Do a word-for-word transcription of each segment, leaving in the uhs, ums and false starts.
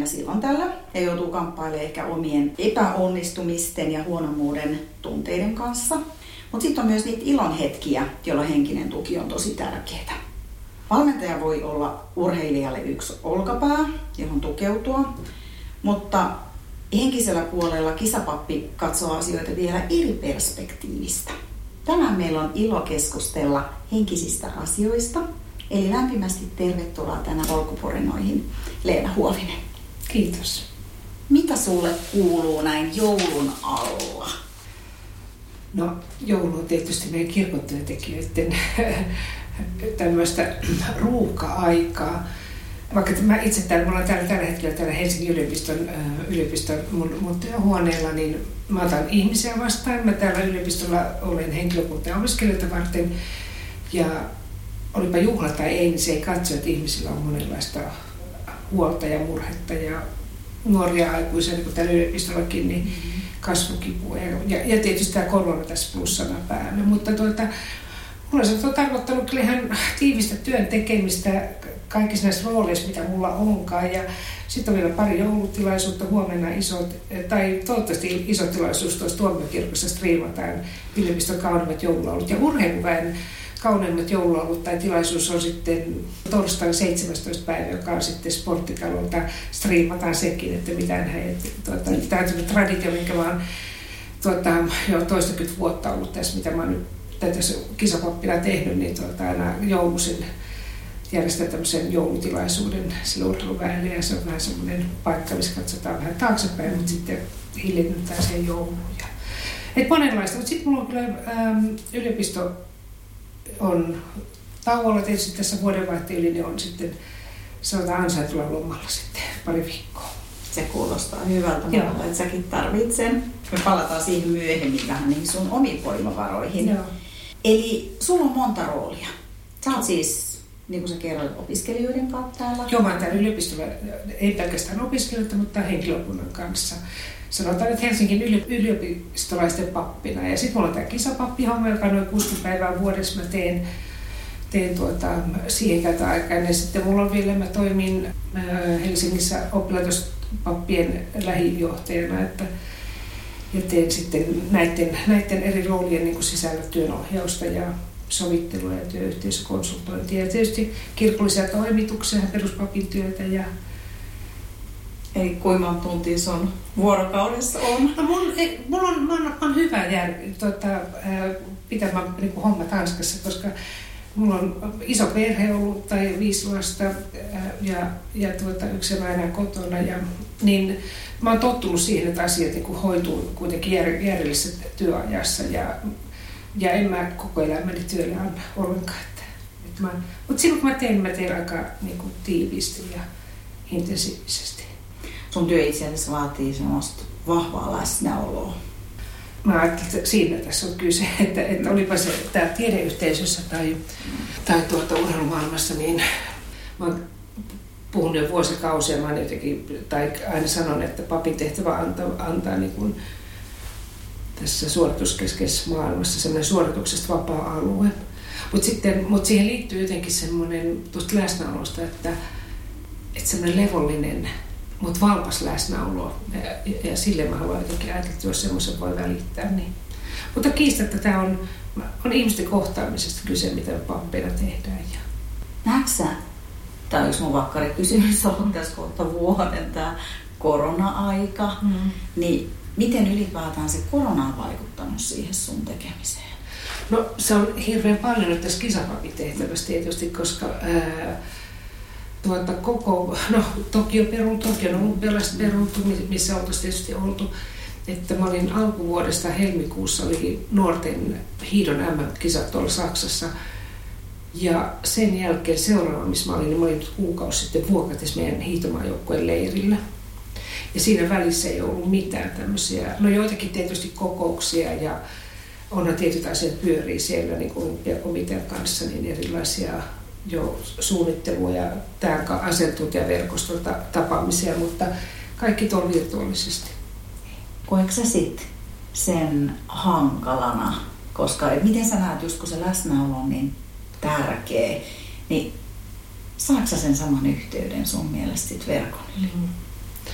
aina silloin tällä ja joutuu kamppailemaan ehkä omien epäonnistumisten ja huonommuuden tunteiden kanssa. Mutta sitten on myös niitä ilon hetkiä, jolloin henkinen tuki on tosi tärkeää. Valmentaja voi olla urheilijalle yksi olkapää, johon tukeutua, mutta henkisellä puolella kisapappi katsoo asioita vielä eri perspektiivistä. Tänään meillä on ilo keskustella henkisistä asioista, eli lämpimästi tervetuloa tänään Polkuporinoihin, Leena Huovinen. Kiitos. Mitä sulle kuuluu näin joulun alla? No, joulu on tietysti meidän kirkontyöntekijöiden tämmöistä ruuhka-aikaa. Vaikka mä itse täällä, mulla on täällä tällä hetkellä täällä Helsingin yliopiston, yliopiston mun, mun työhuoneella, niin mä otan ihmisiä vastaan. Mä täällä yliopistolla olen henkilökunta ja opiskelijoita varten. Ja olipa juhla tai ei, niin se ei katso, että ihmisillä on monenlaista huolta ja murhetta ja nuoria aikuisia, niin kuin täällä yliopistollakin, niin kasvukipua. Ja, ja tietysti tämä korona tässä plussana päällä. Mutta tuota, mulla se on tarkoittanut kyllä ihan tiivistä työn tekemistä kaikissa näissä rooleissa, mitä mulla onkaan. Ja sitten on vielä pari joulutilaisuutta, huomenna isot, tai toivottavasti iso tilaisuus tuossa Tuomiokirkossa striimataan yliopiston kauneimmat joululaulut. Ja urheiluväen kauneimmat joululaulut tai tilaisuus on sitten torstaina seitsemästoista päivä, joka on sitten Sporttitalolta, striimataan sekin, että mitään he, tuota, tämä on traditio, minkä mä oon tuota, jo toistakymmentä vuotta ollut tässä, mitä mä oon nyt tässä kisapappina tehnyt, niin tuota, aina joulusin järjestää tämmöisen joulutilaisuuden sille urheiluväelle, ja se on vähän semmoinen paikka, missä katsotaan vähän taaksepäin, mutta sitten hiljennytään sen jouluun. Ja, et monenlaista, mutta sitten mulla on kyllä ähm, yliopisto on tauolla tietysti tässä vuodenvaihteen yli, niin on sitten sanotaan ansaitulla lomalla sitten pari viikkoa. Se kuulostaa hyvältä, mutta että säkin tarvitset sen. Me palataan siihen myöhemmin vähän niihin sun omiin voimavaroihin. Joo. Eli sulla on monta roolia. Sä oot siis, niin kuin sä kerroit, opiskelijoiden kanssa täällä. Joo, mä oon täällä yliopistolla, ei pelkästään opiskelijoita, mutta henkilökunnan kanssa. Sanotaan, että Helsingin yliopistolaisten pappina. Ja sitten mulla on tämä kisapappihomma, joka noin kuusikymmentä päivää vuodessa mä teen, teen tuota, siihen käytän aikaa. Ja sitten mulla on vielä, mä toimin äh, Helsingissä oppilaitospappien lähijohtajana, että ja teen sitten näiden, näiden eri roolien niin kuin sisällä työnohjausta ja sovittelua ja työyhteisökonsultointia. Ja tietysti kirkollisia toimituksia ja peruspapin työtä. Ja eli kuinka monta tuntia sun vuorokaudessa on? No mun, ei, mulla on, mä on, mä on hyvä jär, tuota, pitää mä niin kuin homma Tanskassa, koska mulla on iso perhe ollut tai viisi lasta ja, ja tuota, yksi on aina kotona. Ja, niin mä oon tottunut siihen, että asiat niin kuin hoituu kuitenkin jär, järjellisessä työajassa ja, ja en mä koko elämäni työllä anna ollenkaan. Mutta silloin kun mä teen, mä teen aika niin kuin tiiviisti ja intensiivisesti. Sun työ itse asiassa vaatii semmoista vahvaa läsnäoloa. Mä ajattelin, että siinä tässä on kyse, että, että olipa se tää tiedeyhteisössä tai, tai tuota urheilumaailmassa, niin mä oon puhunut jo vuosikausia, mä jotenkin, tai aina sanon, että papin tehtävä antaa, antaa niin kuin tässä suorituskeskeisessä maailmassa semmoinen suorituksesta vapaa-alue. Mutta sitten, mut siihen liittyy jotenkin semmoinen tuosta läsnäolosta, että, että semmoinen levollinen, mutta valpas läsnäolo. Ja, ja sille mä haluan jotenkin ajatella, että jos semmoisen voi välittää. Niin. Mutta kiistatta tämä on, on ihmisten kohtaamisesta kyse, mitä me pappeina tehdään. Ja. Näetkö sä, tämä on yksi mun vakkarikysymys ollut tässä kohta vuoden, tämä korona-aika, mm. niin miten ylipäätään se korona on vaikuttanut siihen sun tekemiseen? No se on hirveän paljon nyt tässä kisapapitehtävässä tietysti, koska ää, tuota, koko, no Tokio peruntu, Tokion olympialaiset peruntu, missä oltaisiin tietysti oltu. Että mä olin alkuvuodesta helmikuussa oli nuorten hiidon äm äm-kisat tuolla Saksassa. Ja sen jälkeen seuraava, missä mä olin, niin mä olin kuukausi sitten Vuokatis meidän hiihtomaajoukkueen leirillä. Ja siinä välissä ei ollut mitään tämmöisiä, no joitakin tietysti kokouksia ja onhan tietyt asiat pyörii siellä niin kuin olympiakomitean kanssa, niin erilaisia jo suunnittelua ja tämän asiantuntijaverkoston tapaamisia, mutta kaikki tuolla virtuaalisesti. Koetko sä sit sen hankalana? Koska et miten sä näet, just kun se läsnäolo on niin tärkeä, niin saatko sä sen saman yhteyden sun mielestä sit verkon yli? Mm.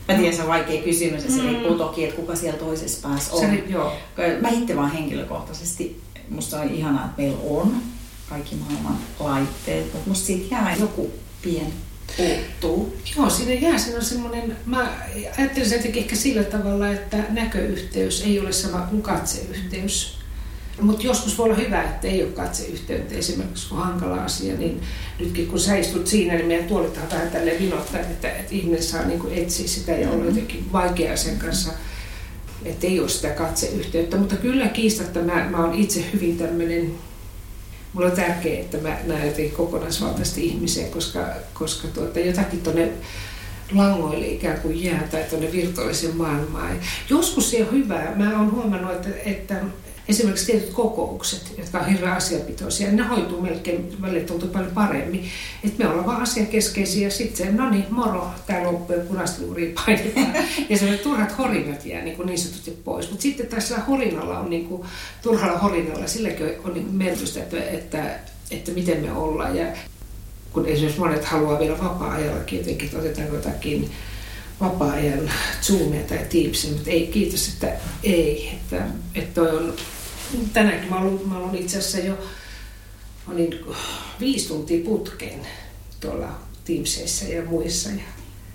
Mä tiedän, se on vaikea kysymys ja se riippuu toki, että kuka siellä toisessa päässä on. Se, joo. Mä itse vaan henkilökohtaisesti, musta on ihanaa, että meillä on kaikki maailman laitteet, mutta musta siitä jää joku pieni puuttuu. Joo, siinä jää. Siinä on semmoinen, mä ajattelin sen ehkä sillä tavalla, että näköyhteys ei ole sama kuin katseyhteys. Mutta joskus voi olla hyvä, että ei ole katseyhteyttä, esimerkiksi kun on hankala asia, niin nytkin kun sä istut siinä, niin meidän tuolithan vähän tälleen vinottaa, että, että ihminen saa niin kuin etsiä sitä ja olla jotenkin vaikea sen kanssa, että ei ole sitä katseyhteyttä. Mutta kyllä kiistatta mä, mä oon itse hyvin tämmöinen, mulla on tärkeää, että mä näen jotenkin kokonaisvaltaisesti ihmisiä, koska, koska tuota, jotakin tuonne langoille ikään kuin jää tai tuonne virtuaaliseen maailmaan. Joskus se on hyvä. Mä oon huomannut, että, että esimerkiksi tietyt kokoukset, jotka on hirveän asiapitoisia, ne hoituu melkein välillä tuntuu paljon paremmin. Että me ollaan vaan asiakeskeisiä ja sitten se, no niin, moro, tää loppuu ja punastiluuriin painetaan. Ja se turhat horinat jää niin, niin sanotusti pois. Mutta sitten tässä horinalla on, niin kuin, turhalla horinalla, silläkin on niin merkitystä, että, että, että miten me ollaan. Ja kun esimerkiksi monet haluaa vielä vapaa-ajallakin jotenkin, että otetaanko jotakin vapaa-ajan Zoomia tai Teamsia, mutta ei, kiitos, että ei. Että, että toi on, tänäänkin mä olen, mä olen itse asiassa jo olin viisi tuntia putkeen tuolla Teamsissa ja muissa. Ja,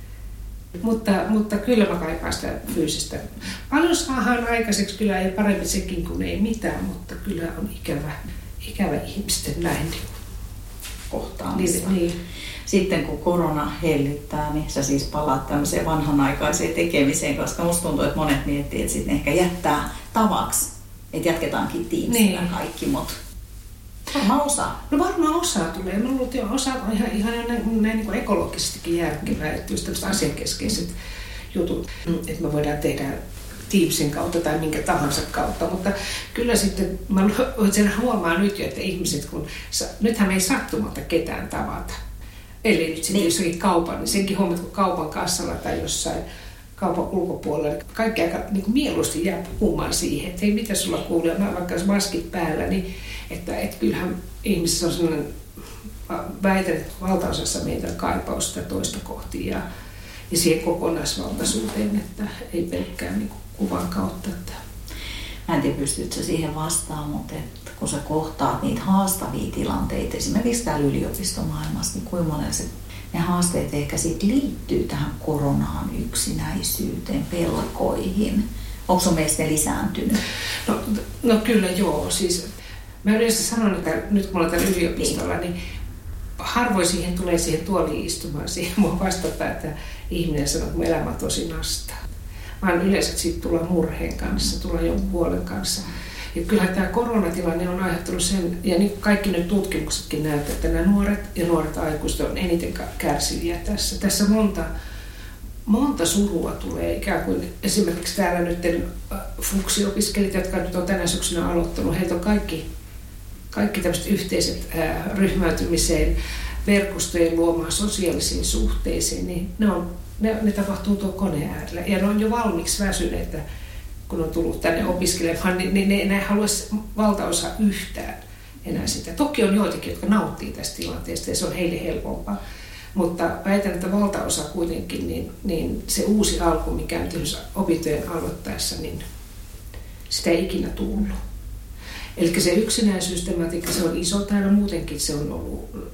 mutta, mutta kyllä mä kaipaan sitä fyysistä. Paljon saadaan aikaiseksi, kyllä ei paremmin sekin kuin ei mitään, mutta kyllä on ikävä, ikävä ihmisten näin kohtaamista. Niin, niin. Sitten kun korona hellittää, niin sä siis palaat tämmöiseen vanhanaikaiseen tekemiseen, koska musta tuntuu, että monet miettii, että sitten ehkä jättää tavaksi, että jatketaankin Teamsilla niin. Kaikki, mutta varmaan osa. No varmaan osa tulee. Mä luulen, että osa on ihan, ihan näin, näin niin ekologisestikin järkevää, että just tämmöiset asiakeskeiset jutut, että me voidaan tehdä Teamsin kautta tai minkä tahansa kautta, mutta kyllä sitten mä sen huomaan nyt jo, että ihmiset, kun nythän me ei sattumalta ketään tavata. Eli nyt sitten niin. Jossakin kaupan, niin senkin huomaat, kun kaupan kassalla tai jossain kaupan ulkopuolella, niin kaikki aika niin kuin mieluusti jää puhumaan siihen, että hei, mitä sulla kuulee, mä vaikka jos maskit päällä, niin että, että kyllähän ihmisissä on sellainen, väitän, että valtaosassa meitä kaipausta toista kohti ja, ja siihen kokonaisvaltaisuuteen, että ei pelkkään niin kuin kuvan kautta. Että. Mä en tiedä, pystytkö sä siihen vastaan, mutta että kun sä kohtaat niitä haastavia tilanteita, esimerkiksi täällä yliopistomaailmassa, niin kuinka monella se, ne haasteet ehkä sit liittyy tähän koronaan, yksinäisyyteen, pelkoihin. Onko sun mielestä ne lisääntynyt? No, no kyllä joo. Siis, mä yleensä sanon, että nyt kun ollaan täällä yliopistolla, niin harvoin siihen tulee siihen tuoliin istumaan siihen mua vastata, että ihminen sanoo, että mun elämä on tosi nastaa. Vaan yleensä siitä tullaan murheen kanssa, tullaan jonkun huolen kanssa. Ja kyllähän tämä koronatilanne on aiheuttanut sen, ja niin kaikki nyt tutkimuksetkin näyttävät, että nämä nuoret ja nuoret aikuiset on eniten kärsiviä tässä. Tässä monta, monta surua tulee, ikään kuin esimerkiksi täällä nyt Fuksi-opiskelijat, jotka nyt on tänä syksynä aloittanut, heiltä on kaikki, kaikki tämmöiset yhteiset ää, ryhmäytymiseen, verkostojen luomaan sosiaalisiin suhteisiin, niin ne, on, ne, ne tapahtuu tuon koneen äärellä. Ja ne on jo valmiiksi väsyneitä, kun on tullut tänne opiskelemaan, niin, niin ne ei haluaisi valtaosa yhtään enää sitä. Toki on joitakin, jotka nauttii tästä tilanteesta ja se on heille helpompaa. Mutta väitän, että valtaosa kuitenkin, niin, niin se uusi alku, mikä on opintojen aloittaessa, niin sitä ei ikinä tullut. Eli se yksinäisyystematiikka, se on iso täällä muutenkin, se on ollut,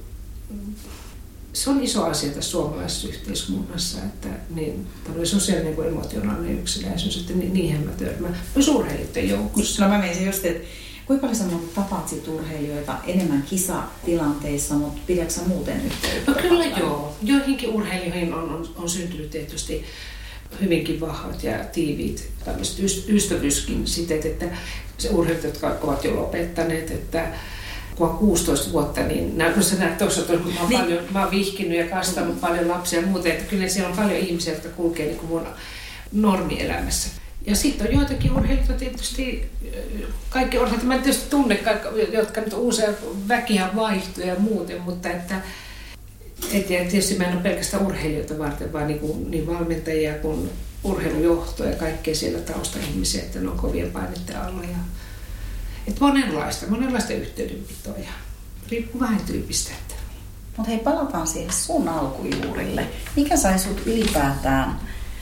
se on iso asia tässä suomalaisessa yhteiskunnassa, että niin tämmöinen sosiaalinen kuin emotionaalinen yksinäisyys, että niihin mä törmään. Myös urheilijoiden joukossa. No mä menisin just, että kuinka paljon sä tapaat sit urheilijoita enemmän kisatilanteissa, mutta pidätkö sä muuten yhteyttä? No kyllä joo. Joihinkin urheilijoihin on, on, on syntynyt tietysti hyvinkin vahvat ja tiiviit tämmöiset ystävyyskin siteet, että se urheilijat, jotka ovat jo lopettaneet, että kun on kuusitoista vuotta, niin no sä näet tuossa, että mä oon, niin. paljon, mä oon vihkinyt ja kastanut paljon lapsia ja muuta, että kyllä siellä on paljon ihmisiä, jotka kulkee niin kuin mun normielämässä. Ja sitten on joitakin urheilijoita tietysti, kaikki urheilijat, mä en tietysti tunne, kaikki, jotka nyt uusia väkiä vaihtuu ja muuten, mutta että et, ja tietysti mä en ole pelkästään urheilijoita varten, vaan niin, kuin, niin valmentajia kuin urheilujohtoja ja kaikkea siellä taustaihmisiä, että ne on kovien paineiden alla. Ja, et monenlaista, monenlaista yhteydenpitoja. Riippuu vähän tyypistä. Mutta hei, palataan siihen sun alkujuurille. Mikä sai sut ylipäätään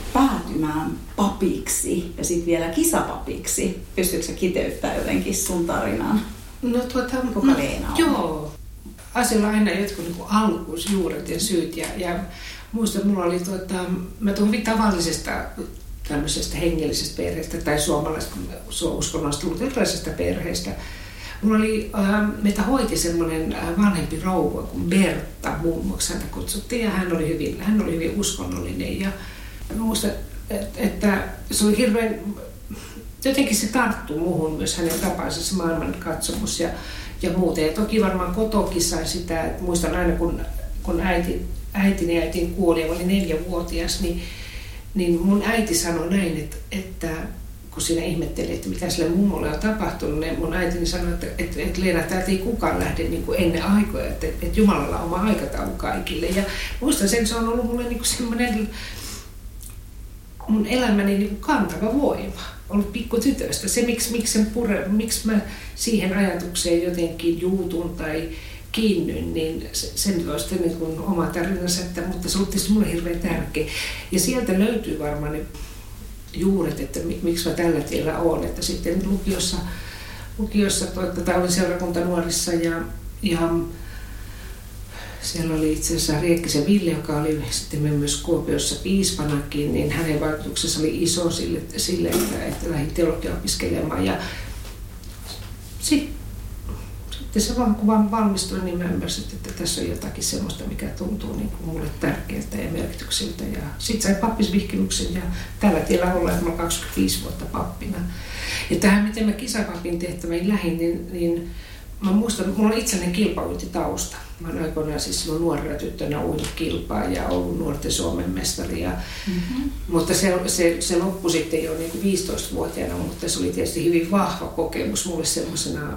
päätymään papiksi ja sitten vielä kisapapiksi? Pystyykö sä kiteyttämään jotenkin sun tarinaan? No tuota, Kuka no, Leena on? Joo. Asialla on aina jotkut niin alkujuuret ja syyt. Ja, ja muistan, mulla oli, tuota, mä tuun hyvin tavallisesta tämmöisestä hengellisestä perheestä tai suomalaisesta uskonnollisesta luterilaisesta perheestä. Mulla oli, äh, meitä hoiti semmoinen äh, vanhempi rouva kuin Bertta, mummoksi häntä kutsuttiin, ja hän oli hyvin, hän oli hyvin uskonnollinen. Ja muistan, että, että se oli hirveän, jotenkin se tarttui muuhun myös hänen tapansa, se maailmankatsomus ja, ja muuten. Ja toki varmaan kotokin sai sitä, että muistan aina kun, kun äiti, äitini ja äitin kuoli ja oli neljävuotias, niin, niin mun äiti sanoi näin, että, että kun siinä ihmetteli, että mitä sille mummolle on tapahtunut, niin mun äitini sanoi, että, että, että Leena, täältä ei kukaan lähde niin kuin ennen aikoja, että, että Jumalalla on oma aikataulu kaikille. Ja muistan sen, se on ollut mulle niin kuin semmoinen mun elämäni niin kuin kantava voima, ollut pikkutytöstä. Se, miksi, miksi, pure, miksi mä siihen ajatukseen jotenkin juutun tai kiinnyin, niin se, se nyt on sitten niin kuin oma tarinansa, että, mutta se on tietysti mulle hirveän tärkeä. Ja sieltä löytyy varmaan ne juuret, että miksi mä tällä tiellä olen. Että sitten lukiossa, lukiossa tai olin seurakuntanuorissa ja, ja siellä oli itse asiassa Riekkisen Ville, joka oli sitten myös Kuopiossa piispanakin, niin hänen vaikutuksensa oli iso sille, sille että, että lähdin teologiaa opiskelemaan. Ja sit, sitten se vaan kun vaan valmistuin, niin mä ymmärsin, että tässä on jotakin semmoista, mikä tuntuu niin kuin mulle tärkeältä ja merkitykseltä. Ja sitten sain pappisvihkimyksen ja tällä tiellä ollaan, että mä olen kaksikymmentäviisi vuotta pappina. Ja tähän, miten mä kisapapin tehtäviin lähdin, niin, niin mä muistan, mulla on itsellinen kilpauintitausta. Mä olen aikoinaan siis nuorena tyttönä uinut kilpaa ja ollut nuorten Suomen mestari. Ja, mm-hmm. Mutta se, se, se loppui sitten jo niin kuin viisitoistavuotiaana, mutta se oli tietysti hyvin vahva kokemus mulle semmoisena,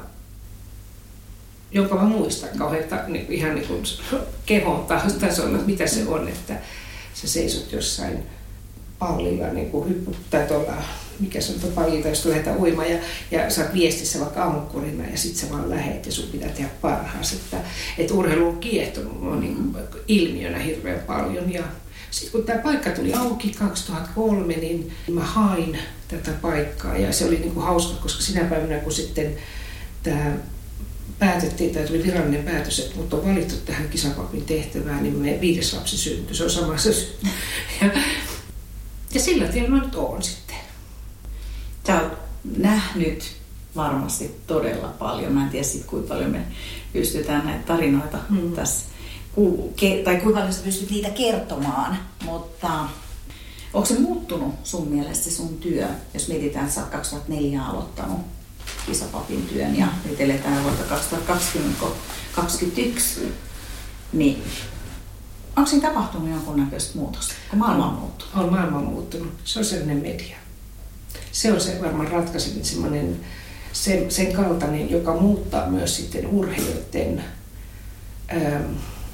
jonka mä muistan kauhean niin, ihan niin kuin kehon tasolla, että mitä se on, että sä seisot jossain pallilla, niin kuin hyppy, tai tuolla, mikä se on tuo pallilta, jos lähdetään uimaan, ja, ja sä oot viestissä vaikka aamukkurina, ja sit sä vaan lähet, ja sun pitää tehdä parhaas. Että, että urheilu on kiehtonut on niin kuin ilmiönä hirveän paljon. Ja sitten kun tämä paikka tuli auki kaksituhattakolme, niin mä hain tätä paikkaa, ja se oli niin kuin hauska, koska sinä päivänä, kun sitten tämä päätettiin, tai tuli virallinen päätös, että mut on valittu tähän kisapapin tehtävään, niin meidän viides lapsi syntyi. Se on samassa syntyi. Ja, ja sillä tiellä mä nyt oon sitten. Sä oot nähnyt varmasti todella paljon. Mä en tiedä sit, kuinka paljon me pystytään näitä tarinoita mm. tässä, tai kuinka paljon sä pystyt niitä kertomaan. Mutta onko se muuttunut sun mielestä sun työ, jos mietitään, että sä oot kaksituhattaneljä aloittanut kisapapin työn ja nyt eletään vuotta kaksituhattakaksikymmentäyksi, niin onko siinä tapahtunut jonkunnäköistä muutosta, kun maailma on muuttunut? On maailma on muuttunut. Sosiaalinen media. Se on se varmaan ratkaisevin semmoinen sen, sen kaltainen, joka muuttaa myös sitten urheilijoiden, ähm,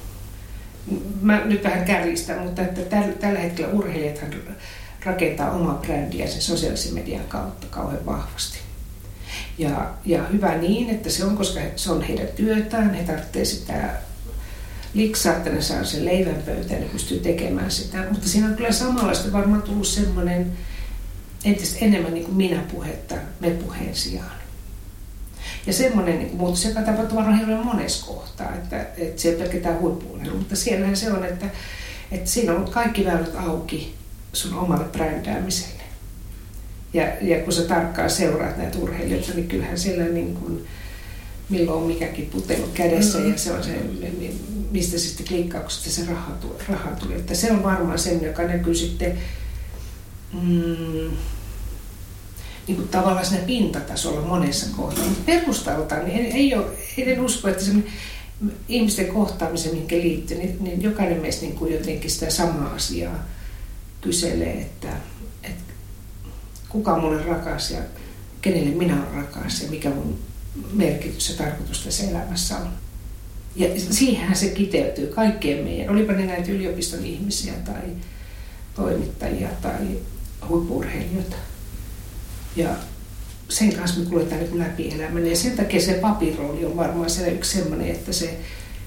mä nyt vähän kärjistän, mutta että täl, tällä hetkellä urheilijathan rakentaa omaa brändiä sen sosiaalisen median kautta kauhean vahvasti. Ja, ja hyvä niin, että se on, koska se on heidän työtään, he tarvitsee sitä liksaa, että ne saa sen leivän pöytään ja pystyy tekemään sitä. Mutta siinä on kyllä samanlaista varmaan tullut semmoinen entistä enemmän niin kuin minä-puhetta me-puheen sijaan. Ja semmoinen niin kuin muutos, joka tapahtuu varmaan hirveän monessa kohtaa, että, että se ei pelkästään huippu-urheilu, mutta siellähän se on, että, että siinä on kaikki väylät auki sun omalle brändäämiselle. Ja, ja kun sä tarkkaan seuraat näitä urheilijoita, niin kyllähän siellä niin kuin, milloin on mikäkin putelu kädessä mm-hmm. ja se on se, mistä sitten klikkauksesta se raha tulee. Raha tulee. Että se on varmaan sen, joka näkyy sitten mm, niin kuin tavallaan siinä pintatasolla monessa kohdassa. Mutta perustaltaan niin ei ole, en usko, että se ihmisten kohtaamisen, minkä liittyy, niin, niin jokainen meistä niin kuin jotenkin sitä samaa asiaa kyselee, että, että kuka on mulle rakas ja kenelle minä olen rakas ja mikä mun merkitys ja tarkoitus tässä elämässä on. Ja siihenhän se kiteytyy kaikkeen meidän, olipa ne näitä yliopiston ihmisiä tai toimittajia tai huippu-urheilijoita. Ja sen kanssa me kuljetaan niin läpi elämän. Ja sen takia se papin rooli on varmaan se yksi sellainen, että se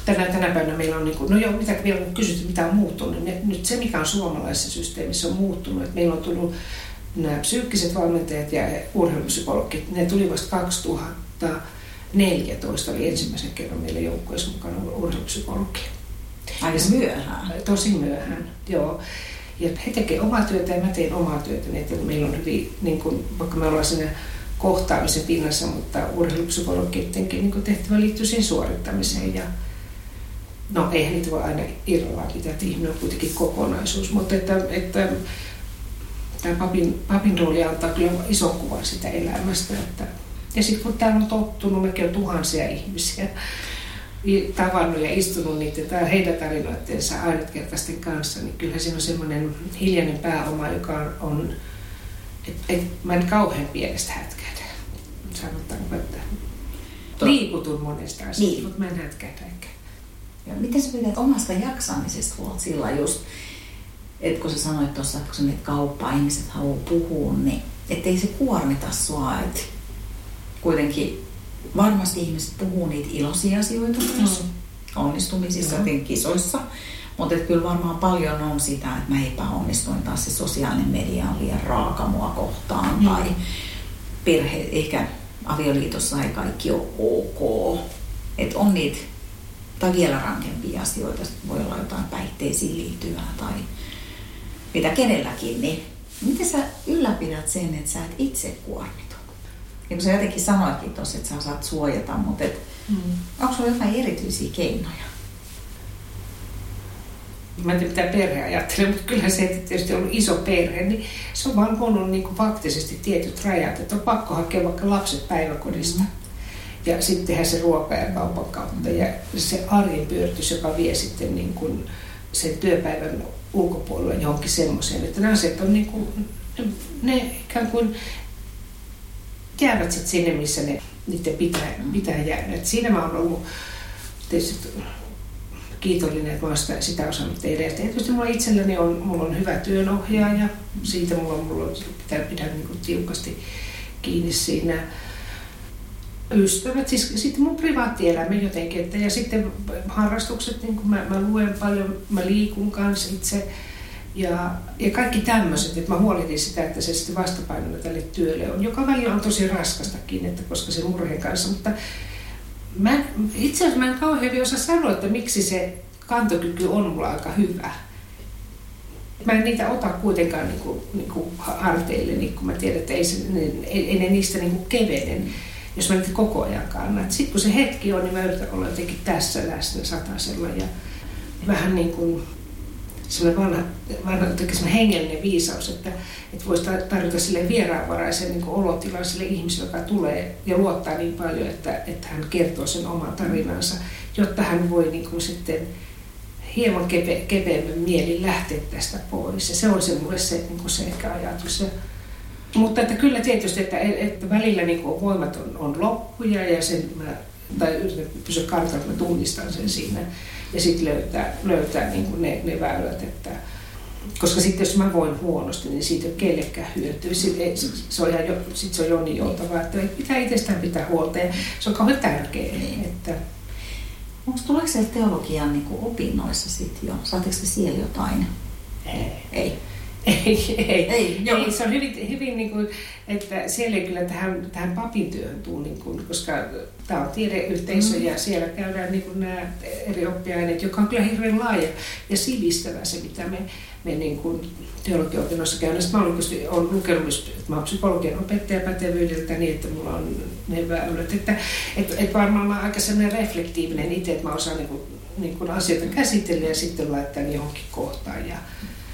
tänä, tänä päivänä meillä on, niin kuin, no joo, mitä vielä on kysytty, mitä on muuttunut. Ne, nyt se, mikä on suomalaisessa systeemissä on muuttunut, että meillä on tullut nämä psyykkiset valmentajat ja urheilupsykologit, ne tuli vasta kaksituhattaneljätoista, oli ensimmäisen kerran meillä joukkueessa mukana urheilupsykologia. Aika myöhään. Tosi myöhään, joo. Ja he tekevät omaa työtä ja mä teen omaa työtä, että meillä on hyvin, niin kuin, vaikka me ollaan siinä kohtaamisen pinnassa, mutta urheilupsykologiittenkin niin tehtävä liittyy siihen suorittamiseen. Ja no eihän niitä voi aina irrallaan pitää, että ihminen on kuitenkin kokonaisuus, mutta että, että tämä papin, papin rooli antaa kyllä ison kuvan sitä elämästä. Että, ja sitten kun täällä on tottunut, mekin on tuhansia ihmisiä tavannut ja istunut niiden heidän tarinoittensa ainutkertaisten kanssa, niin kyllä siinä on semmoinen hiljainen pääoma, joka on, on että et, mä en kauhean pienestä hätkähdä. Sanotaanko, että liikutun monesta asiasta, niin. Mutta mä en hätkähdä eikä. Ja miten sä pidät omasta jaksamisesta huolta sillä just, että kun sä sanoit tuossa, kun sä menet kauppaan, ihmiset haluaa puhua, niin ettei se kuormita sua, että kuitenkin varmasti ihmiset puhuu niitä iloisia asioita myös mm. onnistumisissa ja kisoissa, mutta kyllä varmaan paljon on sitä, että mä epäonnistuin taas se sosiaalinen media on liian raaka mua kohtaan mm. tai perhe, ehkä avioliitossa ei kaikki ole ok, että on niitä tai vielä rankempia asioita, voi olla jotain päihteisiin liittyvää tai mitä kenelläkin, niin miten sä ylläpidät sen, että sä et itse kuormitu? Ja kun sä jotenkin sanoitkin tuossa, että sä saat suojata, mutta et, mm. onko sulla jotain erityisiä keinoja? Mä en tiedä, mitä perhe ajattelee, mutta kyllä se, että tietysti on ollut iso perhe, niin se on vaan luonut niin kuin faktisesti tietyt rajat, että on pakko hakea vaikka lapset päiväkodista. Mm. Ja sitten tehdä se ruoka ja kaupan kautta ja se arjen pyöritys, joka vie sitten niin kuin sen työpäivän ulkopuolella johonkin semmoiseen, että nämä asiat on niin kuin, ne ikään kuin jäävät sitten sinne, missä ne niiden pitää, pitää jäädä. Et siinä mä oon ollut tietysti kiitollinen, että mä oon sitä, sitä osannut tehdä. Ja tietysti mulla itselläni on, mulla on hyvä työnohjaaja, siitä mulla on, mulla on pitää pidä niin kuin tiukasti kiinni siinä. Ystävät, siis sitten mun privaattielämä jotenkin, että, ja sitten harrastukset, niin kun mä, mä luen paljon, mä liikun kanssa itse ja, ja kaikki tämmöiset, että mä huolehdin sitä, että se sitten vastapainona tälle työlle on, joka välillä on tosi raskastakin, että koska se murheen kanssa, mutta mä, itse asiassa mä en kauhean hyvin osaa sanoa, että miksi se kantokyky on mulla aika hyvä. Mä en niitä ota kuitenkaan niin kuin, niin kuin harteille, niin kun mä tiedän, että ei, se, ei, ei ne niistä niin kuin kevene. Jos mä niitä koko ajan kannan. Sitten kun se hetki on, niin mä yritän olla jotenkin tässä läsnä satasella. Ja vähän niin kuin sellainen vanha, vanha sellainen hengellinen viisaus, että, että voisi tarjota sille vieraanvaraisen niin kuin olotilan sille ihmiselle, joka tulee ja luottaa niin paljon, että, että hän kertoo sen oman tarinansa, jotta hän voi niin kuin sitten hieman kepe, kepeämmän mielin lähteä tästä pois. Ja se on se mulle se, niin kuin se ehkä ajatus. Ja mutta että kyllä tietysti, että, että välillä niin kuin voimat on, on loppuja ja sen mä, tai yritän pysyä kartalla, että mä tunnistan sen siinä ja sitten löytää, löytää niin kuin ne, ne väylät. Että, koska sitten jos mä voin huonosti, niin siitä ei ole kellekään hyötyä. Sitten se on, jo, sit se on jo niin joutavaa, että pitää itsestään pitää huolta ja se on kauhean tärkeää. Että onko tuleeko se teologian niin kuin opinnoissa sitten jo? Saatteko te siellä jotain? Ei. Ei. Ei, ei, ei, ei, se on hyvin, hyvin niin kuin, että siellä ei kyllä tähän, tähän papin työhön tule, niin kuin, koska tämä on tiedeyhteisö mm. ja siellä käydään niin kuin nämä eri oppiaineet, joka on kyllä hirveän laaja ja sivistävä se, mitä me, me niin kuin teologia-opinnoissa käydään. Mä olen, olen lukenut myös, että mä olen psykologian opettajapätevyydeltä niin, että mulla on ne väylät, että et, et varmaan mä olen aika sellainen reflektiivinen itse, että mä osaan niin kuin, niin kuin asioita käsitellä ja sitten laittaa johonkin kohtaan. Ja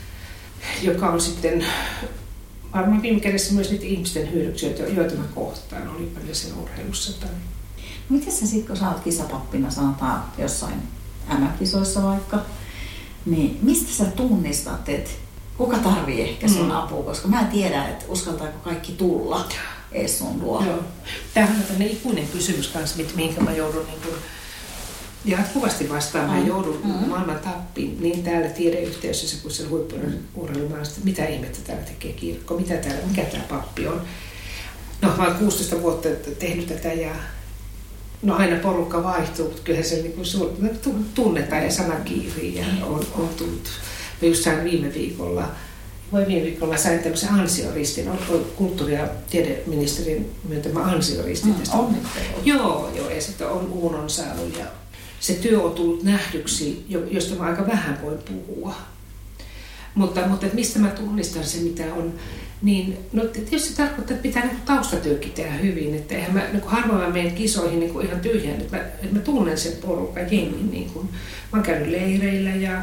joka on sitten varmaan viime kädessä myös niitä ihmisten hyödyksiä, joita mä kohtaan, olipa ne sen urheilussa. Tai miten sä sitten, kun sä oot kisapappina, sanotaan jossain äm äm-kisoissa vaikka, niin mistä sä tunnistat, että kuka tarvii ehkä sun mm. apua, koska mä en tiedä, että uskaltaako kaikki tulla ees sun luo. Joo. Tämähän on tämmöinen ikuinen kysymys kanssa, mihinkä mä joudun niin kuin jatkuvasti vastaamaan. Mä joudun mm-hmm. maailman tappiin niin täällä tiedeyhteisössä kuin siellä huippu-urheilumaailmassa, että mitä ihmettä täällä tekee kirkko, mitä täällä, mikä tämä pappi on. No, mä oon kuusitoista vuotta tehnyt tätä ja no aina porukka vaihtuu, mutta kyllä se niin kuin tunnetaan ja sana kiirii ja on, on tullut. Mä just sain viime viikolla, vai viime viikolla sain tämmöisen ansioristin, on kulttuuri- ja tiedeministerin myöntämä ansioristin. Mm, onnittelut. Joo, joo, ja sitten on Uunon saanut ja se työ on tullut nähdyksi, josta mä aika vähän voin puhua. Mutta, mutta mistä mä tunnistan se, mitä on, niin no tietysti se tarkoittaa, että pitää niin taustatyökin tehdä hyvin. Että eihän mä, niin harvoin mä menen kisoihin niin ihan tyhjään, että mä, että mä tunnen sen porukan jengin. Niin kuin, mä oon käynyt leireillä ja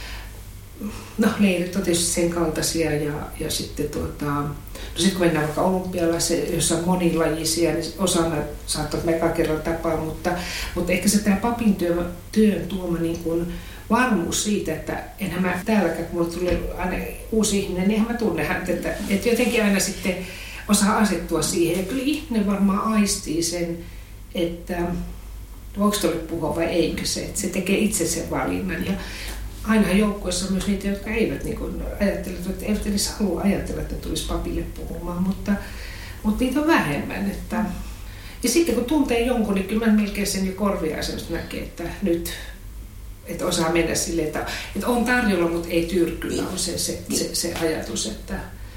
no leirit on tietysti sen kaltaisia ja, ja sitten tuota, no sitten kun mennään vaikka olympialaiseen, jossa on monilajisia, niin osana saattaa meka kerran tapaa, mutta, mutta ehkä se tämä papin työ, työn tuoma niin kuin varmuus siitä, että enhän mä täälläkään, kun mulle tulee aina uusi ihminen, niin enhän mä tunne häntä, että, että jotenkin aina sitten osaa asettua siihen. Ja kyllä ihminen varmaan aistii sen, että voiko tuolle puhua vai eikö se, että se tekee itse sen valinnan. Ja ainahan joukkueessa on myös niitä, jotka eivät niin kuin ajattele, että eivät edes halua ajatella, että tulisi papille puhumaan, mutta, mutta niitä on vähemmän. Että. Ja sitten kun tuntee jonkun, niin kyllä mä melkein sen jo korviaisemmin näkee, että nyt että osaa mennä silleen, että, että on tarjolla, mutta ei tyrkyllä on se, se, se, se ajatus, että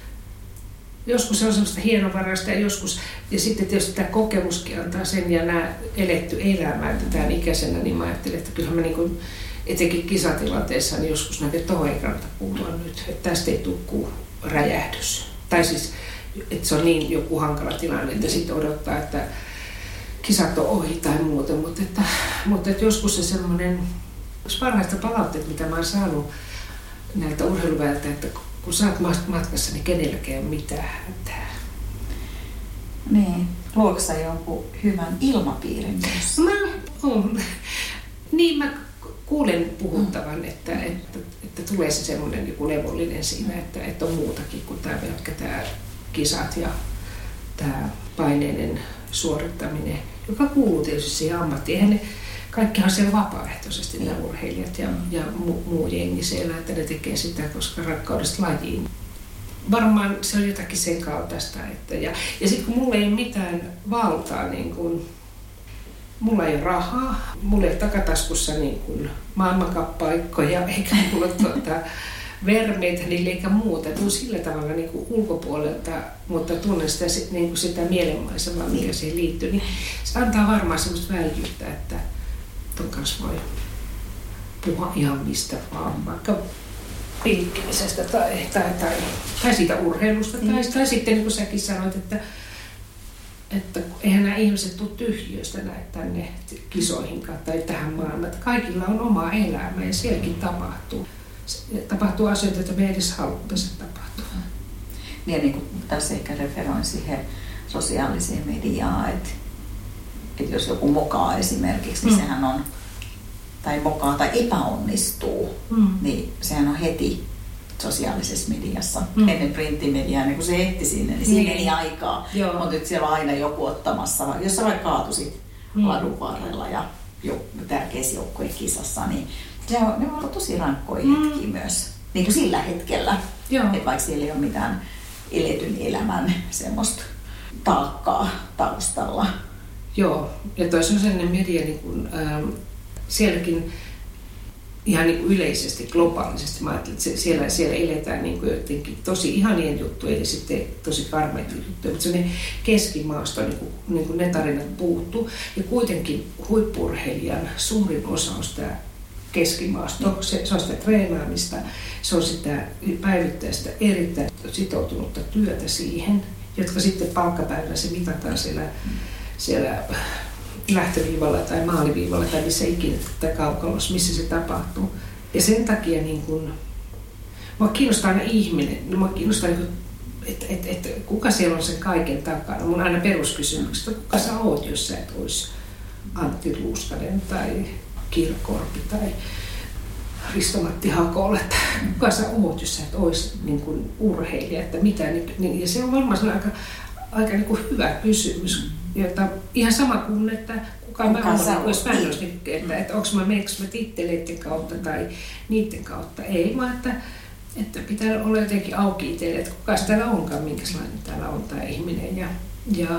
joskus se on semmoista hienovaraista ja joskus, ja sitten tietysti tämä kokemuskin antaa sen ja nämä eletty elämä, että tämän ikäisenä, niin mä ajattelin, että kyllähän mä niin kuin, etenkin kisatilanteessa, niin joskus näkee, että tohon ei kannata puhua nyt, että tästä ei tule kuin räjähdys. Tai siis, että se on niin joku hankala tilanne, että sitten odottaa, että kisat on ohi tai muuta, mutta, että, mutta että joskus se semmoinen parhaista palautteet, mitä mä oon saanut näiltä urheiluväiltä, että kun sä oot matkassa, niin kenelläkään ei ole mitään hätää. Niin, luoksa jonkun hyvän ilmapiirin myös. Mä oon. Niin mä kuulen puhuttavan, että, että, että tulee se semmoinen joku levollinen siinä, että, että on muutakin kuin tämä pelkkä tämä kisat ja tämä paineinen suorittaminen, joka kuuluu tietysti siihen ammattiin. Eihän ne, kaikkihan siellä vapaaehtoisesti nämä urheilijat ja, ja muu, muu jengi siellä, että ne tekee sitä, koska rakkaudesta lajiin. Varmaan se on jotakin sen kaltaista. Että, ja ja sitten kun mulla ei ole mitään valtaa, niin kun, mulla ei ole rahaa, mulla ei ole takataskussa niin kun maailmankappaikkoja, eikä mulla ole tuota, vermeitä niille eikä muuta. Tuun sillä tavalla niin kuin ulkopuolelta, mutta tunnen sitä, niin kuin sitä mielenmaisemaa, mikä siihen liittyy. Niin se antaa varmaan sellaista väljyyttä, että ton kanssa voi puhua ihan mistä vaan, vaikka pilkkimisestä tai, tai, tai, tai siitä urheilusta. Mm. Tai, tai sitten niin kuin säkin sanoit, että, että eihän nämä ihmiset tule tyhjiöstä tänne kisoihin tai tähän maailmaan. Että kaikilla on oma elämä ja sielläkin tapahtuu. Tapahtuu asioita, joita me ei edes haluta, se tapahtuu. Niin, niin kuin tässä ehkä referoin siihen sosiaaliseen mediaan, että, että jos joku mokaa esimerkiksi, niin mm. sehän on, tai mokaa tai epäonnistuu, mm. niin sehän on heti sosiaalisessa mediassa. Mm. Ennen printtimediaa, niin kun se ehti sinne, niin siinä meni aikaa. Mutta nyt siellä on aina joku ottamassa, jos sä vaikka kaatusit mm. ladun varrella ja tärkeässä joukkueen kisassa, niin se on, ne on ollut tosi rankkoja mm. hetkiä myös, niin kuin sillä hetkellä, että vaikka siellä ei ole mitään eletyn elämän semmoista taakkaa taustalla. Joo, ja toi sosiaalinen media, niin kun, ähm, sielläkin ihan niin kuin yleisesti, globaalisesti, mä ajattelin, että siellä, siellä eletään niin kuin jotenkin tosi ihanien juttuja ja sitten tosi karmeita juttuja, mutta se keskimaasto, niin kuin, niin kuin ne tarinat puuttuu, ja kuitenkin huippu-urheilijan suurin osa on sitä keskimaasto, se, se on sitä treenaamista, se on sitä päivittäistä erittäin sitoutunutta työtä siihen, jotka sitten palkkapäivänä se mitataan siellä, siellä lähtöviivalla tai maaliviivalla tai missä ikinä tai kaukalossa, missä se tapahtuu. Ja sen takia niin kun, mua kiinnostaa aina ihminen, mua kiinnostaa, niin että et, et, kuka siellä on sen kaiken takana. Mun aina peruskysymys, että kuka sä oot, jos sä et olisi Antti Ruuskanen tai Kirkorpi tai Risto-Matti Hakola, että kuka sä oot, jos sä et olisi niin kuin urheilija, että mitä, niin, ja se on varmaan aika, aika niin kuin hyvä kysymys, jota ihan sama kuin, että kuka, kuka mä olen, jos mä en olisi, että, että onko mä meneekö mä titteleiden kautta tai niiden kautta, ei vaan, että, että pitää olla jotenkin auki itselle, että kuka täällä onkaan, minkälainen täällä on tämä ihminen, ja, ja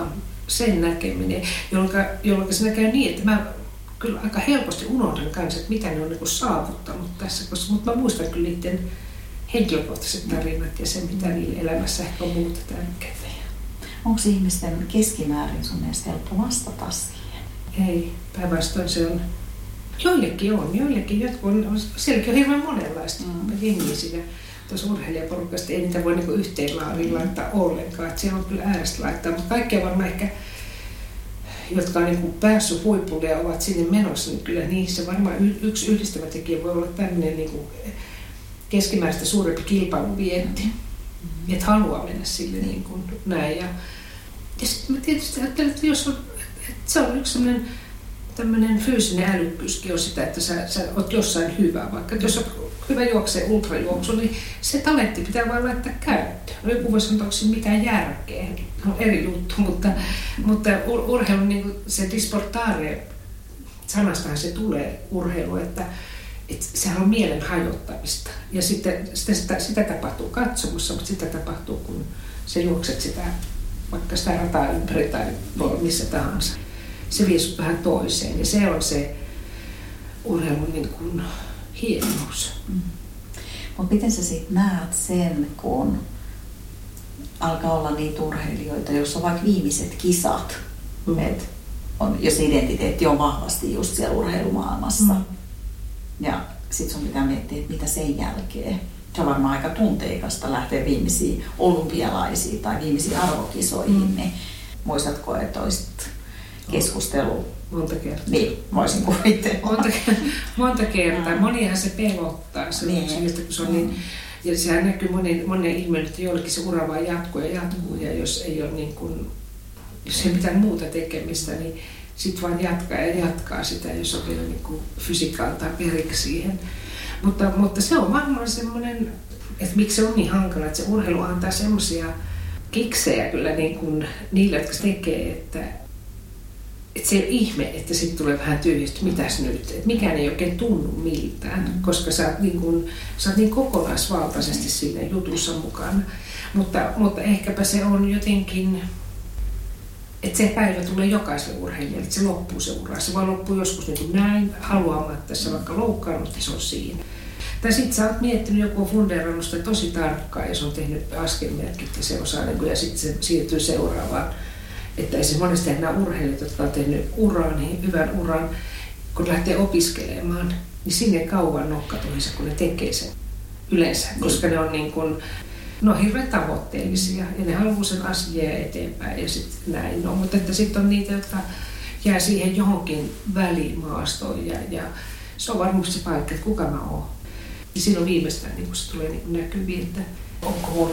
sen näkeminen, jolloin se käy niin, että mä kyllä aika helposti unohdan kanssa, että mitä ne on niin saavuttanut tässä, koska, mutta mä muistan kyllä niiden henkilökohtaiset tarinat ja se, mitä niillä elämässä ehkä on muuta tärkeää. Onko ihmisten keskimäärin sun mielestä helppo vastata siihen? Ei, päinvastoin se on. Joillekin on, joillekin jotkut on, sielläkin on hirveän monenlaista mm. jengiä siinä. Tuossa urheilijaporukasta ei niitä voi niinku yhteen laariin laittaa ollenkaan, että siellä on kyllä äärestä laittaa, mutta kaikkea varmaan ehkä, jotka on niinku päässyt huipulle ja ovat sinne menossa, niin kyllä niissä varmaan yksi yhdistävä tekijä voi olla tämmöinen niinku keskimääräistä suurempi kilpailuvietti, mm-hmm. että haluaa mennä sille niin kuin näin. Ja, ja sitten mä tietysti ajattelen, että jos on, että se on yksi sellainen tämmöinen fyysinen älykkyyskin on sitä, että sä, sä oot jossain hyvä, vaikka jos on hyvä juoksee ultrajuoksu, niin se talentti pitää vain laittaa käyttöön. No joku voi sanoa, onko siinä mitään järkeä, on eri juttu, mutta, mutta ur, urheilu, niin kuin se disportare, sanastahan se tulee urheilu, että että sehän on mielen hajottamista. Ja sitten sitä, sitä, sitä tapahtuu katsomussa, mutta sitä tapahtuu, kun sä juokset sitä, vaikka sitä rataa ympäri tai missä tahansa. Se vie sut vähän toiseen ja se on se urheilun niin kuin hienous. Mm. Mutta miten sä sitten näet sen, kun alkaa olla niitä urheilijoita, joissa on vaikka viimeiset kisat, mm. että on, jos identiteetti on vahvasti just siellä urheilumaailmassa. Mm. Ja sit sun pitää miettiä, että mitä sen jälkeen. Se on varmaan aika tunteikasta lähteä viimeisiin olympialaisiin tai viimeisiin arvokisoihin. Mm. Niin muistatko, että olisit keskustelua? Monta kertaa. Niin, voisin kuvitella. Monta, monta kertaa. Mm. Monihan se pelottaa. Se niin. Syystä, kun se on niin, ja sehän näkyy monen, monen ilmiön, että joillekin se ura vaan jatkuu ja jatkuu. Ja jos ei ole niin kuin, jos ei mitään muuta tekemistä, niin sitten vaan jatkaa ja jatkaa sitä, jos on vielä niin kuin fysiikka antaa periksi siihen. Mutta, mutta se on varmaan semmoinen, että miksi se on niin hankala, että se urheilu antaa semmoisia kiksejä kyllä niin kuin niille, jotka se tekee, että, että se ei ole ihme, että sitten tulee vähän tyhjistä, mitäs nyt, että mikään ei oikein tunnu miltään, koska sä oot niin, kuin, sä oot niin kokonaisvaltaisesti siinä jutussa mukana. Mutta, mutta ehkäpä se on jotenkin, että se päivä tulee jokaiselle urheilijalle, että se loppuu se ura. Se voi loppua joskus niin kuin näin, haluamatta, se vaikka loukkaannut, niin se on siinä. Tai sitten sä oot miettinyt, joku on fundeerannut sitä tosi tarkkaan ja se on tehnyt askelmerkit ja se osaa, niin kuin, ja sitten se siirtyy seuraavaan. Että ei se monesti nämä urheilijat, jotka on tehnyt uran, niin hyvän uran, kun lähtee opiskelemaan, niin sinne kauan nokkatuhinsa, kun ne tekee sen yleensä, koska ne on niin kuin, ne on hirveän tavoitteellisia ja ne haluaa sen asian eteenpäin ja sitten näin. No, mutta sitten on niitä, jotka jää siihen johonkin välimaastoon ja, ja se on varmasti se paikka, että kuka mä oon. Ja silloin viimeistään niin kun se tulee niin näkyviin, että onko, mun,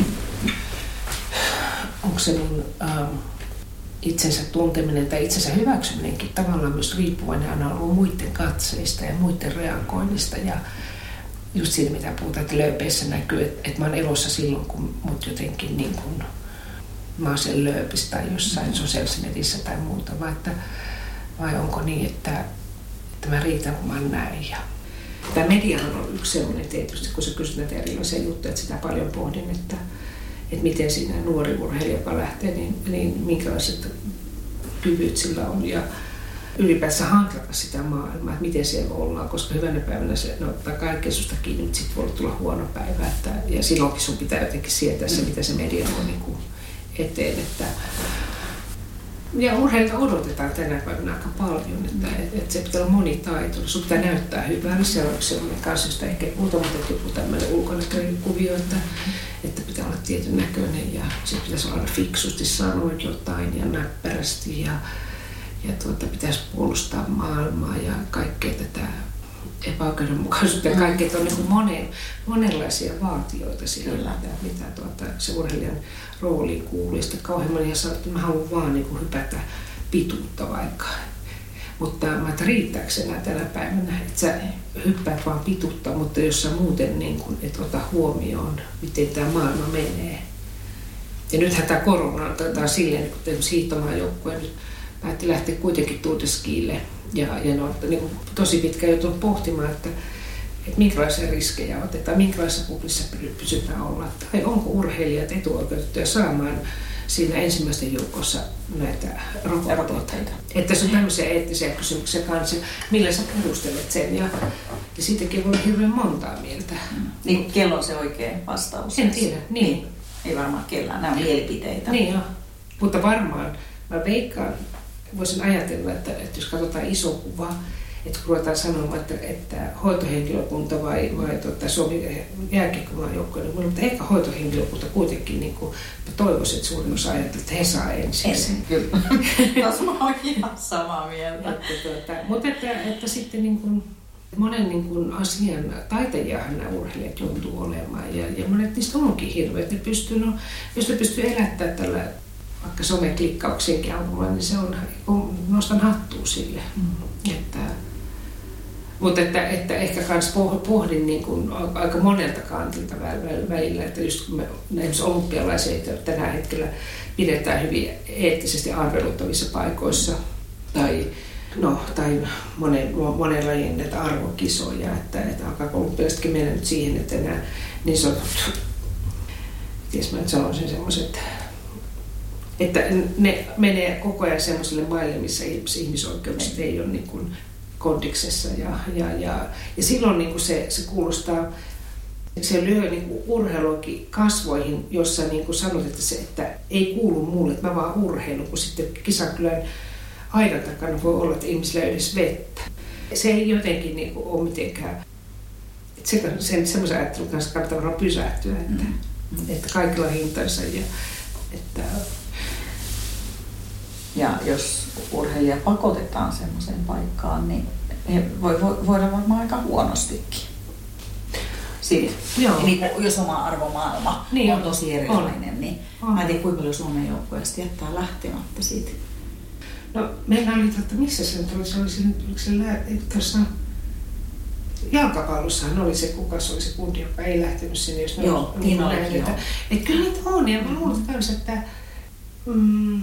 onko se mun ähm, itsensä tunteminen tai itsensä hyväksyminenkin tavallaan myös riippuvainen aina ollut muiden katseista ja muiden reagoinnista. Ja just siinä, mitä puhutaan, että lööpeissä näkyy, että, että mä oon elossa silloin, kun mut jotenkin niin kuin, mä oon siellä lööpissä tai jossain sosiaalisessa netissä tai muuta, vai, että, vai onko niin, että, että mä riitän, kun mä oon näin. Ja tämä mediahan on yksi sellainen tietysti, kun sä kysyt näitä erilaisia juttuja, että sitä paljon pohdin, että, että miten siinä nuori urheilija, joka lähtee, niin, niin minkälaiset kyvyt sillä on. Ja ylipäänsä hanklata sitä maailmaa, että miten siellä ollaan, koska hyvänä päivänä se ne ottaa kaikkea susta kiinni, mutta sitten voi tulla huono päivä. Että, ja silloinkin sun pitää jotenkin sietää se, mitä se media on niin kuin eteen. Että, ja urheilta odotetaan tänä päivänä aika paljon, että, että se pitää olla monitaito. Sun pitää näyttää hyvältä. Se on sellainen kanssa, josta ehkä puhutaan, mutta joku tämmöinen ulkonäköinen kuvio, että, että pitää olla tietyn näköinen ja sitten pitäisi olla fiksusti sanoa jotain ja näppärästi. Ja, Ja tuota, pitäisi puolustaa maailmaa ja kaikkea tätä epäoikeudenmukaisuutta ja kaikkea, että on niin monen, monenlaisia vaatioita siellä, mitä, mitä tuota, se urheilijan rooliin kuuluu. Sitten kauhean moni sanoo, että mä haluan vaan niin kuin hypätä pituutta vaikka. Mutta mä että riittääkö se enää tänä päivänä, että sä hyppäät vaan pituutta, mutta jos sä muuten niin kuin, et ota huomioon, miten tämä maailma menee. Ja nythän tämä korona otetaan silleen, kun esimerkiksi hiihtomaajoukkue nyt päätti lähteä kuitenkin Tour de Skille ja, ja ne on niin kuin, tosi pitkään joutunut pohtimaan, että, että minkälaisia riskejä otetaan, minkälaisessa kuplissa pysytään olla, tai onko urheilijat etuoikeutettuja saamaan siinä ensimmäisten joukossa näitä rokotteita. Että se on tämmöisiä eettisiä kysymyksiä kanssa, millä sä perustelet sen. Ja, ja siitäkin voi hirveän montaa mieltä. Mm. Niin kello on se oikea vastaus. En tiedä, niin. niin. Ei varmaan kellään, nämä on mielipiteitä. Niin joo, mutta varmaan mä veikkaan, voisin ajatella, että, että jos katsotaan iso kuva, että kun ruvetaan sanomaan, että, että hoitohenkilökunta vai, vai tuota, Suomen jääkiekkomaan joukkoja, niin mutta ehkä hoitohenkilökunta kuitenkin, niin kuin, mä toivoisin, että suurin osa ajattelee, että he saa ensin. Ensin, kyllä. Tässä mä oon ihan samaa mieltä. Että, tuota, mutta että, että sitten niin kuin, monen niin kuin asian taiteilijahan nämä urheilijat joutuu olemaan ja, ja monet niistä onkin hirveät. Ne pystyy, no, jos ne pystyy elättämään tällä vaikka someklikkauksienkin ampumaan, niin se on, nostan hattua sille. Mm. Että, mutta että, että ehkä kans pohdin niin kuin aika monelta kantilta välillä, että just kun me esimerkiksi olympialaisia tänä hetkellä pidetään hyvin eettisesti arveluttavissa paikoissa tai No, tai monen, monen lajin näitä arvokisoja, että, että alkaa olympialaisetkin mennä nyt siihen, että nämä niin sanotut, ties mä nyt sanoisin semmoiset, että ne menee koko ajan semmoiselle maille, missä ihmisoikeukset ei ole niin kuin kondiksessa ja, ja, ja, ja silloin niin kuin se, se kuulostaa, se lyö niin kuin urheiluakin kasvoihin, jossa niin kuin sanot, että, se, että ei kuulu mulle, että mä vaan urheilun, kun sitten Kisankylän aidan takana voi olla, että ihmisillä ei edes vettä. Se ei jotenkin niin kuin ole mitenkään, että se, sen, semmoisen ajattelun kanssa kannattaa varmaan pysähtyä, että, mm. että kaikilla on hintansa. Ja, että... ja jos urheilija pakotetaan semmoiseen paikkaan, niin he voi, voi voida varmaan aika huonostikin. Siitä, niin, jos oma arvomaailma niin on tosi erilainen, on. niin on. Mä en tiedä kuinka paljon Suomen joukkueesta jättää lähtemättä siitä. No, meillä oli, että missä se nyt oli, se oli se, tuossa jalkapallossahan oli se, kuka se oli se kundi, joka ei lähtenyt sinne, jos joo, niin oli, että, että, että kyllä niitä on, ja mä luulen myös, että mm,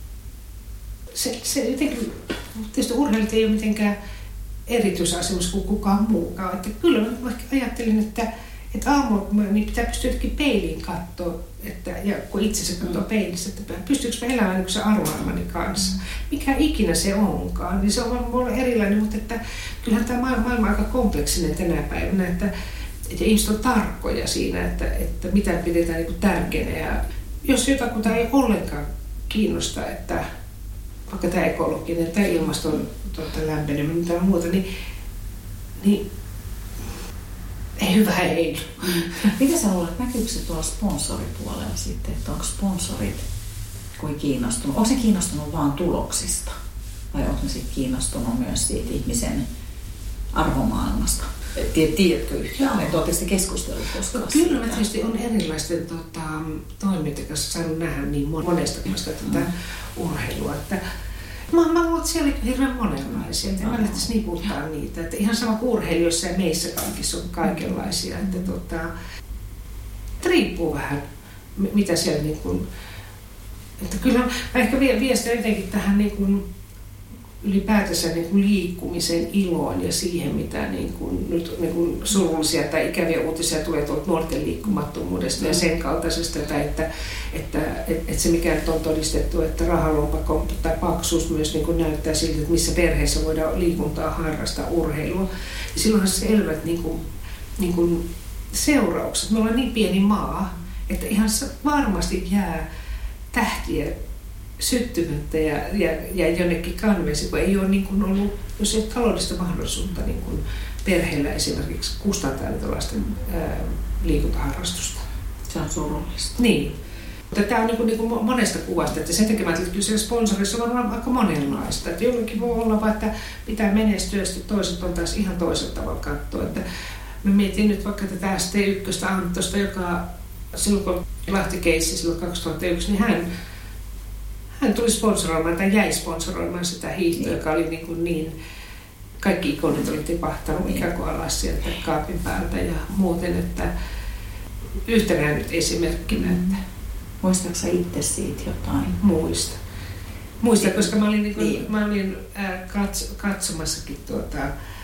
se, se jotenkin, tietysti urheilijat ei ole mitenkään erityisasemassa kuin kukaan muukaan, että kyllä mä ajattelin, että että aamulla niin pitää pystyä jotenkin peiliin katsoa, että, ja kun itse se katsoo peilissä, että pystyykö mä elämään niin kuin se arvoarmani kanssa. Mm. Mikä ikinä se onkaan, niin se on varmaan erilainen, mutta että kyllähän tämä maailma on aika kompleksinen tänä päivänä, että, että ihmiset on tarkkoja siinä, että, että mitä pidetään niin kuin tärkeänä. Ja jos jotakuta ei ollenkaan kiinnosta, että vaikka tämä ekologinen tai ilmaston tuota, lämpeneminen tai muuta, niin, niin ei hyvä ei. Mitä sä luulet, näkyykö se tuolla sponsoripuolella sitten, että onko sponsorit kuin kiinnostunut? Onko se kiinnostunut vaan tuloksista vai onko ne sitten kiinnostunut myös siitä ihmisen arvomaailmasta? Tiedätkö yhtään, että olette sitten keskustellut koskaan? Kyllä, mä tietysti on erilaisten tota, toimijoiden kanssa saanut nähdä niin monesta tämmöistä tätä urheilua, että Mä, mä luulen, että siellä on hirveän monenlaisia, että en mä lähtisi niputtaa niitä. Että ihan sama kuin urheilijoissa ja meissä kaikissa on kaikenlaisia. Että tota, riippuu vähän, mitä siellä niin kuin, että kyllä mä ehkä viestän jotenkin tähän niin kuin, ylipäätänsä niin kuin liikkumisen iloon ja siihen, mitä niin kuin, nyt niin kuin surullisia tai ikäviä uutisia tulee tuolta nuorten liikkumattomuudesta ja sen kaltaisesta, että, että, että, että se mikä nyt on todistettu, että rahalompakon tai paksuus myös niin kuin näyttää siltä, että missä perheessä voidaan liikuntaa harrastaa, urheilua. Ja silloinhan se selvät niin kuin, niin kuin seuraukset. Me ollaan niin pieni maa, että ihan varmasti jää tähtiä syttymättä ja, ja, ja jonnekin kanveesi, kun ei ole niin kuin ollut, jos ei ole taloudellista mahdollisuutta niin kuin perheellä esimerkiksi kustantaa lasten ää, liikuntaharrastusta. Se on surullista. Niin. Mutta tämä on niin kuin, niin kuin monesta kuvasta, että sen takia mä ajattelin, että kyllä sponsorissa on aika monenlaista. Että jollakin voi olla vaan, että pitää menestyä, sitten toiset on taas ihan toisella tavalla katsoa. Että mä mietin nyt vaikka tätä S T yksi Anttosta, joka silloin kun Lahti-keissi silloin kaksituhattayksi, niin hän Hän tuli sponsoroimaan tai jäi sponsoroimaan sitä hiihtoa, niin. joka oli niin, kuin niin kaikki ikonit oli tipahtanut niin. ikään kuin alas sieltä kaapin päältä ja muuten, että yhtenä nyt esimerkkinä. Mm. Että muistatko sä itse siitä jotain? Muista. Muista, koska mä olin, niin kuin, niin. mä olin äh, kats, katsomassakin tuota,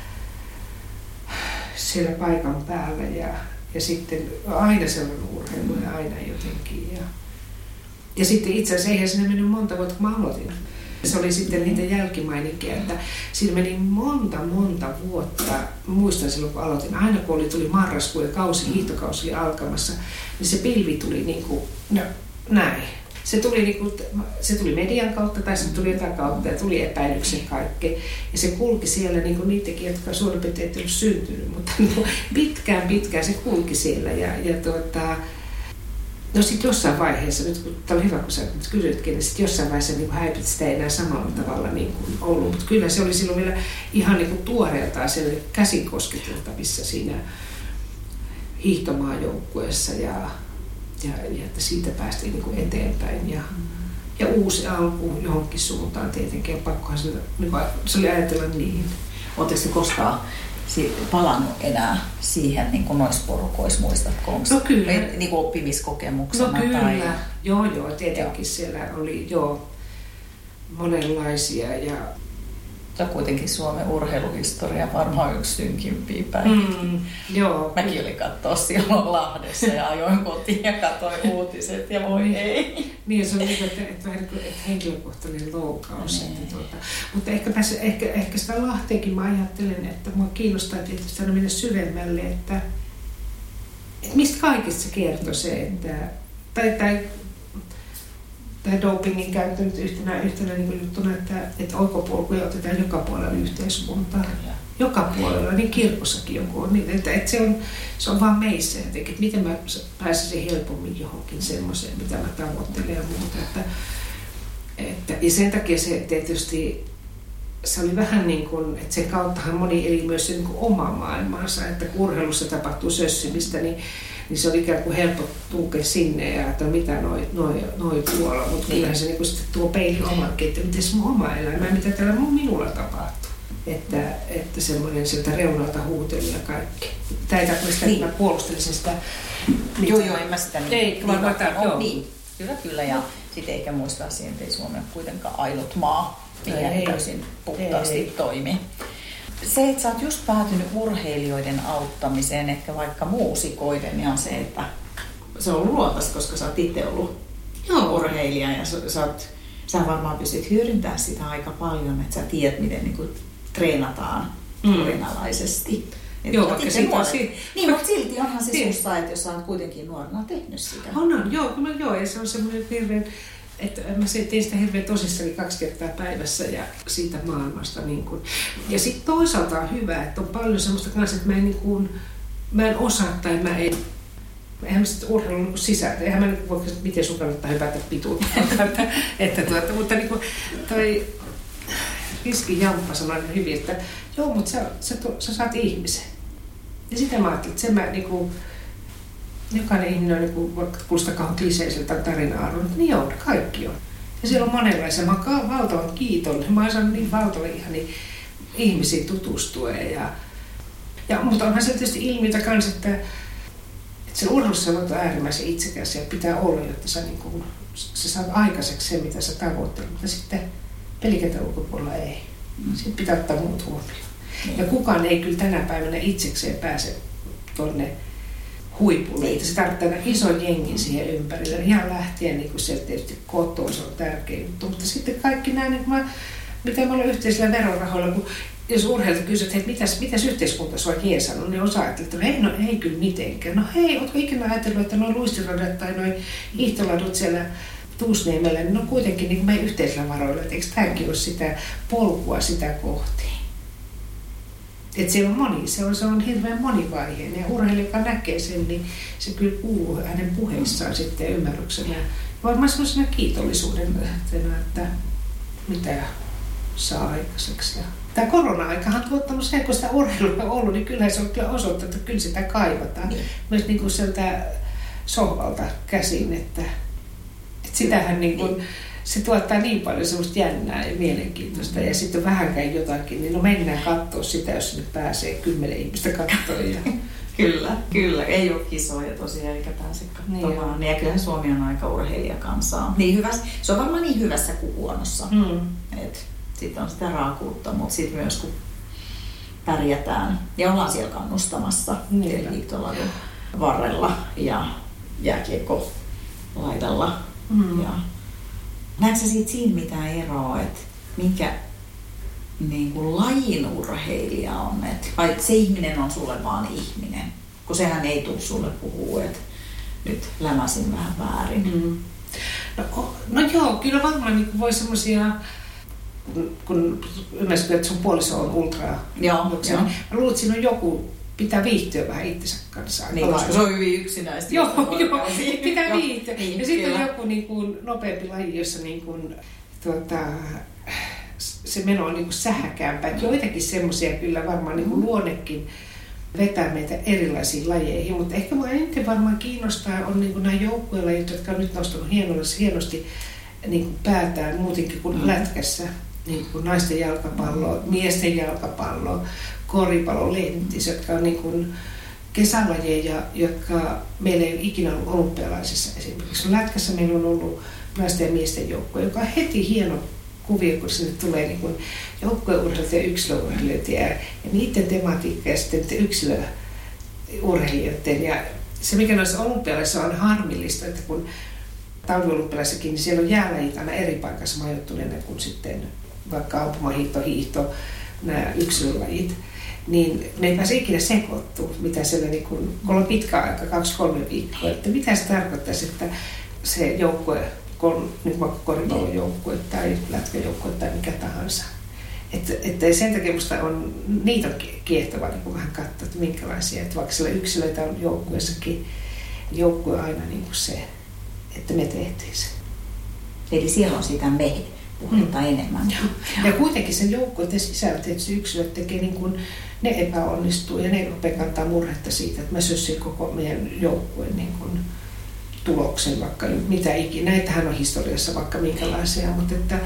siellä paikan päällä ja, ja sitten aina sellainen urheilu ja aina jotenkin. Ja, Ja sitten itse asiassa eihän sinne mennyt monta vuotta, kun mä aloitin. Se oli sitten niitä jälkimaininkia, että siinä meni monta, monta vuotta. Muistan silloin, kun aloitin. Aina kun oli, tuli marraskuu ja kausi, hiihtokausi oli alkamassa, niin se pilvi tuli niin kuin, no näin. Se tuli, niin kuin, se tuli median kautta tai se tuli jotain kautta ja tuli epäilyksen kaikki. Ja se kulki siellä niin kuin niitäkin, jotka suurin piirtein ei ollut syntynyt, mutta pitkään pitkään se kulki siellä. Ja, ja tuota, no sitten jossain vaiheessa, nyt kun tämä on hyvä, kun sä kysytkin, niin sitten jossain vaiheessa niin häipit sitä ei enää samalla tavalla niin kuin ollut. Mutta kyllä se oli silloin vielä ihan niin kuin tuoreeltaan siellä käsin kosketeltavissa siinä hiihtomaajoukkueessa ja, ja, ja että siitä päästiin niin kuin eteenpäin. Ja, ja uusi alku johonkin suuntaan tietenkin, ja pakkohan se, niin se oli ajatella niin. Oletteko te koskaan palannut enää siihen niin kuin noissa porukoissa, muistatko? Onko no kyllä. Niin kuin oppimiskokemuksena? No kyllä, tai... joo joo, tietenkin joo. Siellä oli joo monenlaisia. Ja... ja kuitenkin Suomen urheiluhistoria varmaan yksi synkimpiä päiviä. Mm, joo. Mäkin olin katsoa silloin Lahdessa ja ajoin kotiin ja katsoin uutiset ja voi ei. Niin, se on niin, että, että, että henkilökohtainen loukaus. Että, tuota. Mutta ehkä, ehkä, ehkä sitä Lahteenkin mä ajattelen, että mua kiinnostaa tietysti aina mennä syvemmälle, että, että mistä kaikista se kertoo se, että tai, tai, tai dopingin käyttö nyt yhtenä, yhtenä niin juttuna, että, että oikopolkuja otetaan joka puolella yhteiskuntaa. Joka puolella, niin kirkossakin joku on. Niin, että, että se, on, se on vaan meissä jotenkin, että miten mä pääsisin helpommin johonkin semmoiseen, mitä mä tavoittelen ja muuta. Että, että, ja sen takia se tietysti, se oli vähän niin kuin, että sen kauttahan moni eli myös se niin kuin oma maailmansa, että kun urheilussa tapahtuu sössimistä, niin, niin se oli ikään kuin helppo tunkea sinne ja että mitä noi, noi, noi tuolla, mutta niin. Kyllähän se niin kuin sitten tuo peili omankin, että miten se mun oma elämä, mitä täällä minulla tapahtuu. Että, että semmoinen sieltä reunalta huuteli ja kaikki. Tämä ei tarkoita sitä, niin. Että mä puolustelisin sitä. Joo, joo, en mä sitä niin. Ei, vaan mä tämän, joo. Niin, kyllä, kyllä. Ja no. Sitten eikä muistaa siihen, että ei Suomi ole kuitenkaan ainut maa, mikä ei täysin puhtaasti ei. Toimi. Se, että sä oot just päätynyt urheilijoiden auttamiseen, ehkä vaikka muusikoiden, niin on se, että se on ollut luontaista, koska sä oot itse ollut joo. urheilija ja sä, sä, oot, sä varmaan pystyt hyödyntämään sitä aika paljon, että sä tiedät, miten niin kuin treenataan kurinalaisesti. Mm. Joo, vaikka sitä si- Niin, mutta silti onhan se susta, että jos sä oot kuitenkin nuorena tehnyt sitä. On, on, joo, kyllä, joo, ja se on semmoinen hirveän, että mä tein sitä hirveän tosissani kaksi kertaa päivässä ja siitä maailmasta. Niin kun. Ja sitten toisaalta on hyvä, että on paljon semmoista kanssa, että mä en, niin kun, mä en osaa tai mä en, eihän mä sitten urheilun niin sisältä, eihän mä niin voi, miten sun kannattaa hypätä pituutta. että, että, tuota, mutta niin kun, toi, Riski Jamppa sanoi hyvin, että joo, mutta sä, sä, sä saat ihmisen. Ja sitä mä ajattelin, että sen mä niinku, jokainen ihminen on niinku, vaikka kuulostakaan kliseiseltä tarina-arvon, niin joo, kaikki on. Ja siellä on monenlaisia, mä oon valtavan kiitollinen, mä oon saanut niin valtavan ihania ihmisiä tutustua. Ja, ja, mutta onhan se tietysti ilmiötä kanssa, että, että se urheilussa on äärimmäisen itsekäs ja pitää olla, jotta sä, niinku, sä saat aikaiseksi se, mitä sä tavoittelet, mutta sitten pelikentän ulkopuolella ei. Sitten pitää ottaa muut huomioon. Mm. Ja kukaan ei kyllä tänä päivänä itsekseen pääse tuonne huipulle. Mm. Se tarvitsee aina ison jengin siihen ympärille. Ihan lähtien niin sieltä tietysti kotoa, se on tärkeä juttu. Mutta sitten kaikki nämä, niin mä, mitä me ollaan yhteisillä verorahoilla, kun jos urheilta kysyt, että mitäs, mitäs yhteiskunta sua jeesannut, niin osaa ajatella, että no ei, no ei kyllä mitenkään. No hei, ootko ikinä ajatellut, että nuo luistiradat tai nuo hiihtoladut siellä Tuusniemellä, niin on kuitenkin niin meidän yhteisillä varoilla, että eikö tämäkin ole sitä polkua sitä kohti. Että se on moni, se on, se on hirveän monivaiheinen ja urheilija, joka näkee sen, niin se kyllä kuuluu hänen puheissaan sitten ymmärryksenä. Varmaan sellaisena kiitollisuuden, että mitä saa aikaiseksi. Tämä korona-aikahan on tuottanut sen, kun sitä urheilua on ollut, niin kyllähän se on kyllä osoittanut, että kyllä sitä kaivataan. Niin. Myös niin kuin sieltä sohvalta käsin, että sitähän niin kuin, se tuottaa niin paljon semmoista jännää ja mielenkiintoista. Ja sitten vähänkään jotakin, niin no mennään katsoa sitä, jos sinne pääsee kymmenen ihmistä katsoa. Ja... kyllä, kyllä. Ei ole kisoja tosiaan, eikä pääse katsomaan. Niin, ja kyllähän Suomi on aika urheilijakansaa. Niin hyvässä, se on varmaan niin hyvässä kuin huonossa. Mm. Sitten on sitä raakuutta, mutta sitten myös kun pärjätään ja ollaan siellä kannustamassa hiihtoladun varrella ja jääkiekko laidalla Mm. Ja näetkö sä siitä siinä mitään eroa, että minkä niin kuin lajin urheilija on? Et, vai se ihminen on sulle vaan ihminen? Kun sehän ei tule sulle puhua, että nyt lämäsin vähän väärin. Mm. No, no joo, kyllä varmaan niin voi semmoisia, kun ymmärsit, että sun puoliso on ultra. Joo, joo. Mä luulen, että siinä on joku, pitää viihtyä vähän itsensä kanssa. Niin, koska se on hyvin yksinäistä. Joo, joo, pitää viihtyä. Niin, ja sitten on joku niin kuin, nopeampi laji, jossa niin kuin, tuota, se meno on niin kuin sähäkäämpää. Mm. Joitakin semmoisia kyllä varmaan niin kuin luonnekin vetää meitä erilaisiin lajeihin, mutta ehkä mua eniten varmaan kiinnostaa on niin kuin nämä joukkuelajit, jotka on nyt nostanut hienosti niin kuin päätään muutenkin kuin mm. lätkässä. Niin kuin naisten jalkapallo, miesten jalkapallo, koripallo, lentis, jotka on niin kuin kesälajeja, jotka meillä ei ole ikinä ollut olympialaisissa esimerkiksi. Lätkässä meillä on ollut naisten ja miesten joukkue, joka on heti hieno kuvio, kun sinne tulee niin kuin joukkueurheilijat ja yksilöurheilijat ja, ja niiden tematiikka ja sitten yksilöurheilijoiden. Ja se, mikä noissa olympialaisissa on harmillista, että kun talviolympialaisissakin, niin siellä on jäälajit aina eri paikassa majoittuneena kuin sitten vaikka ampumahiihto, hiihto, nämä yksilölajit, niin ne ei pääse ikinä sekoittua, mitä siellä niin kun, kun on pitkä aika, kaksi kolme viikkoa, että mitä se tarkoittaisi, että se joukkue, niin vaikka koripallon joukkue tai lätkäjoukkue tai mikä tahansa. Että, että sen takia musta on, niitä on kiehtova niin vähän katsoa, että minkälaisia, että vaikka siellä yksilöitä on joukkueessakin, joukkue on aina niin kuin se, että me tehtiin se. Eli siellä on sitä me puhetta mm. enemmän. Ja, ja kuitenkin sen joukkueiden sisällä tietysti yksilöt tekee niin kuin ne epäonnistuu ja ne rupeaa kantaa murhetta siitä, että mä sössin koko meidän joukkueen niin kuin tuloksen, vaikka mitä ikinä. Näitähän on historiassa vaikka minkälaisia, mutta että,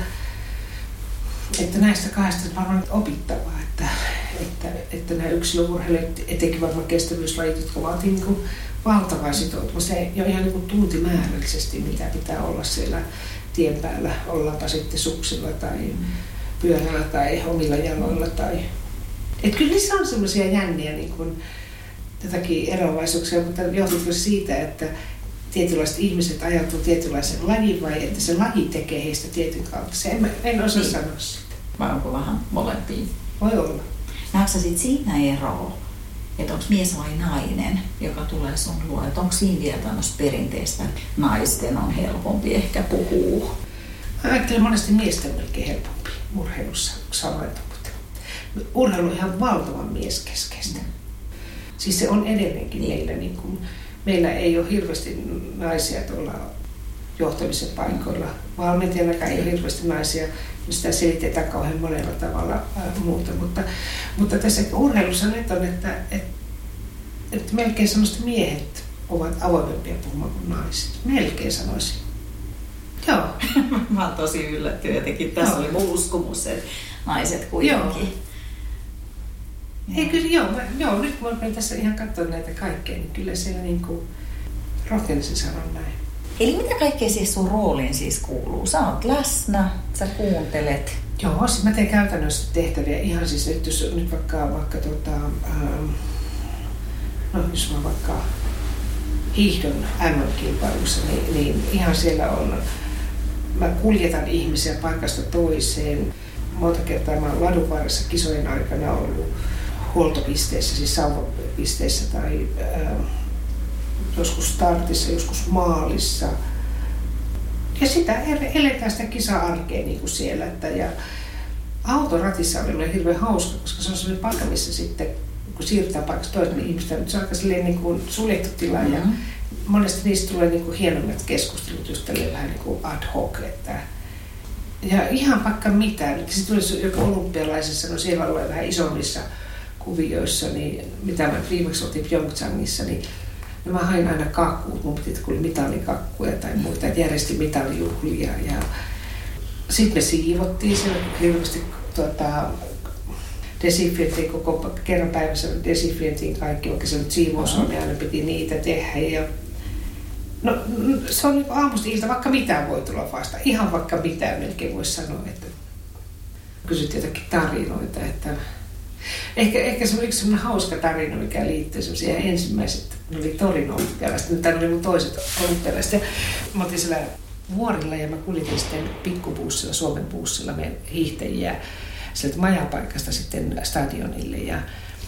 että näistä kahdesta on varmaan opittavaa, että, että, että nämä yksilöurheilijat, etenkin varmaan kestävyyslajit, jotka vaatii niin kuin valtavaa sitoutumista. Se ei ole ihan niin kuin tuntimäärällisesti, mitä pitää olla siellä tien päällä, ollaanpa sitten suksilla tai pyörällä tai omilla jaloilla. Tai... Et kyllä niissä on semmoisia jänniä niin kuin jotakin eroavaisuuksia, mutta johtuuko siitä, että tietynlaiset ihmiset ajautuu tietynlaisen lajin vai että se laji tekee heistä tietyn kautta. Se en, en osaa niin sanoa sitä. Vai onko vähän molempiin? Voi olla. Näetkö sä sit siinä eroa, että onko mies vai nainen, joka tulee sun luo? Että onko siinä vielä tämmöistä perinteistä, että naisten on helpompi ehkä puhua? Mä ajattelen monesti miesten melkein helpompi urheilussa samaita, mutta urheilu on ihan valtavan mieskeskeistä. Siis se on edelleenkin niin. meillä, niin kuin, meillä ei ole hirveästi naisia tuolla johtamisen paikoilla. Valmentajallakaan ei ole hirveästi naisia, sitä selitetään kauhean monella tavalla ää, muuta. Mutta, mutta tässä urheilussa nyt on, että, että, että melkein sanoisin, miehet ovat avoimempia puhumaan kuin naiset. Melkein sanoisin. Joo. Mä oon tosi yllättynyt jotenkin. Tässä joo. oli mun uskomus, että naiset kuitenkin. Joo. Ei, kyllä, joo, mä, joo, nyt kun mä tässä ihan katsoa näitä kaikkea, niin kyllä siellä niin kuin rohkenisin sanoa näin. Eli mitä kaikkea siis sun rooliin siis kuuluu? Sä oot läsnä, sä kuuntelet. Joo, siis mä teen käytännössä tehtäviä ihan siis nyt, jos nyt vaikka, vaikka tota, ähm, no jos mä vaikka hiihdon M M-kilpailussa, niin, niin ihan siellä on, mä kuljetan ihmisiä paikasta toiseen. Monta kertaa mä oon ladun varressa kisojen aikana ollut huoltopisteissä, siis sauvapisteissä tai ää, joskus startissa, joskus maalissa. Ja sitä eletään sitä kisa-arkea niin kuin siellä. Että, ja autoratissa on ollut hirveän hauska, koska se on sellainen paikka, missä sitten kun siirrytään paikasta toiseen ihmistä, niin se on aika niin kuin suljettu tila. Mm-hmm. Ja monesti niistä tulee niin kuin hienommat keskustelut, just vähän niin kuin ad hoc. Että, ja ihan vaikka mitään. Sitten tulisi joku olympialaisessa, no siellä on vähän isommissa kuvioissa, niin mitä mä viimeksi oltiin Pyeongchangissa, niin mä hain aina kakkuut. Mun piti kuulla mitalikakkuja tai muuta, että järjesti mitalijuhlia. Ja sitten me siivottiin siellä hirveästi tuota, desinfiointiin koko kerran päivässä desinfiointiin kaikki, vaikka se nyt siivous on, niin aina piti niitä tehdä. Ja no, se on niin aamusta ilta, vaikka mitään voi tulla vasta. Ihan vaikka mitään melkein voisi sanoa, että kysyt jotakin tarinoita. Että ehkä, ehkä se oli yksi sellainen hauska tarina, mikä liittyy sellaisia ensimmäiset, ne oli Torin olympialaiset, nyt tämä oli mun toiset olympialaiset. Mä oltiin siellä vuorilla ja mä kuljetin sitten pikkubussilla, Suomen bussilla me hiihtäjiä sieltä majapaikasta sitten stadionille ja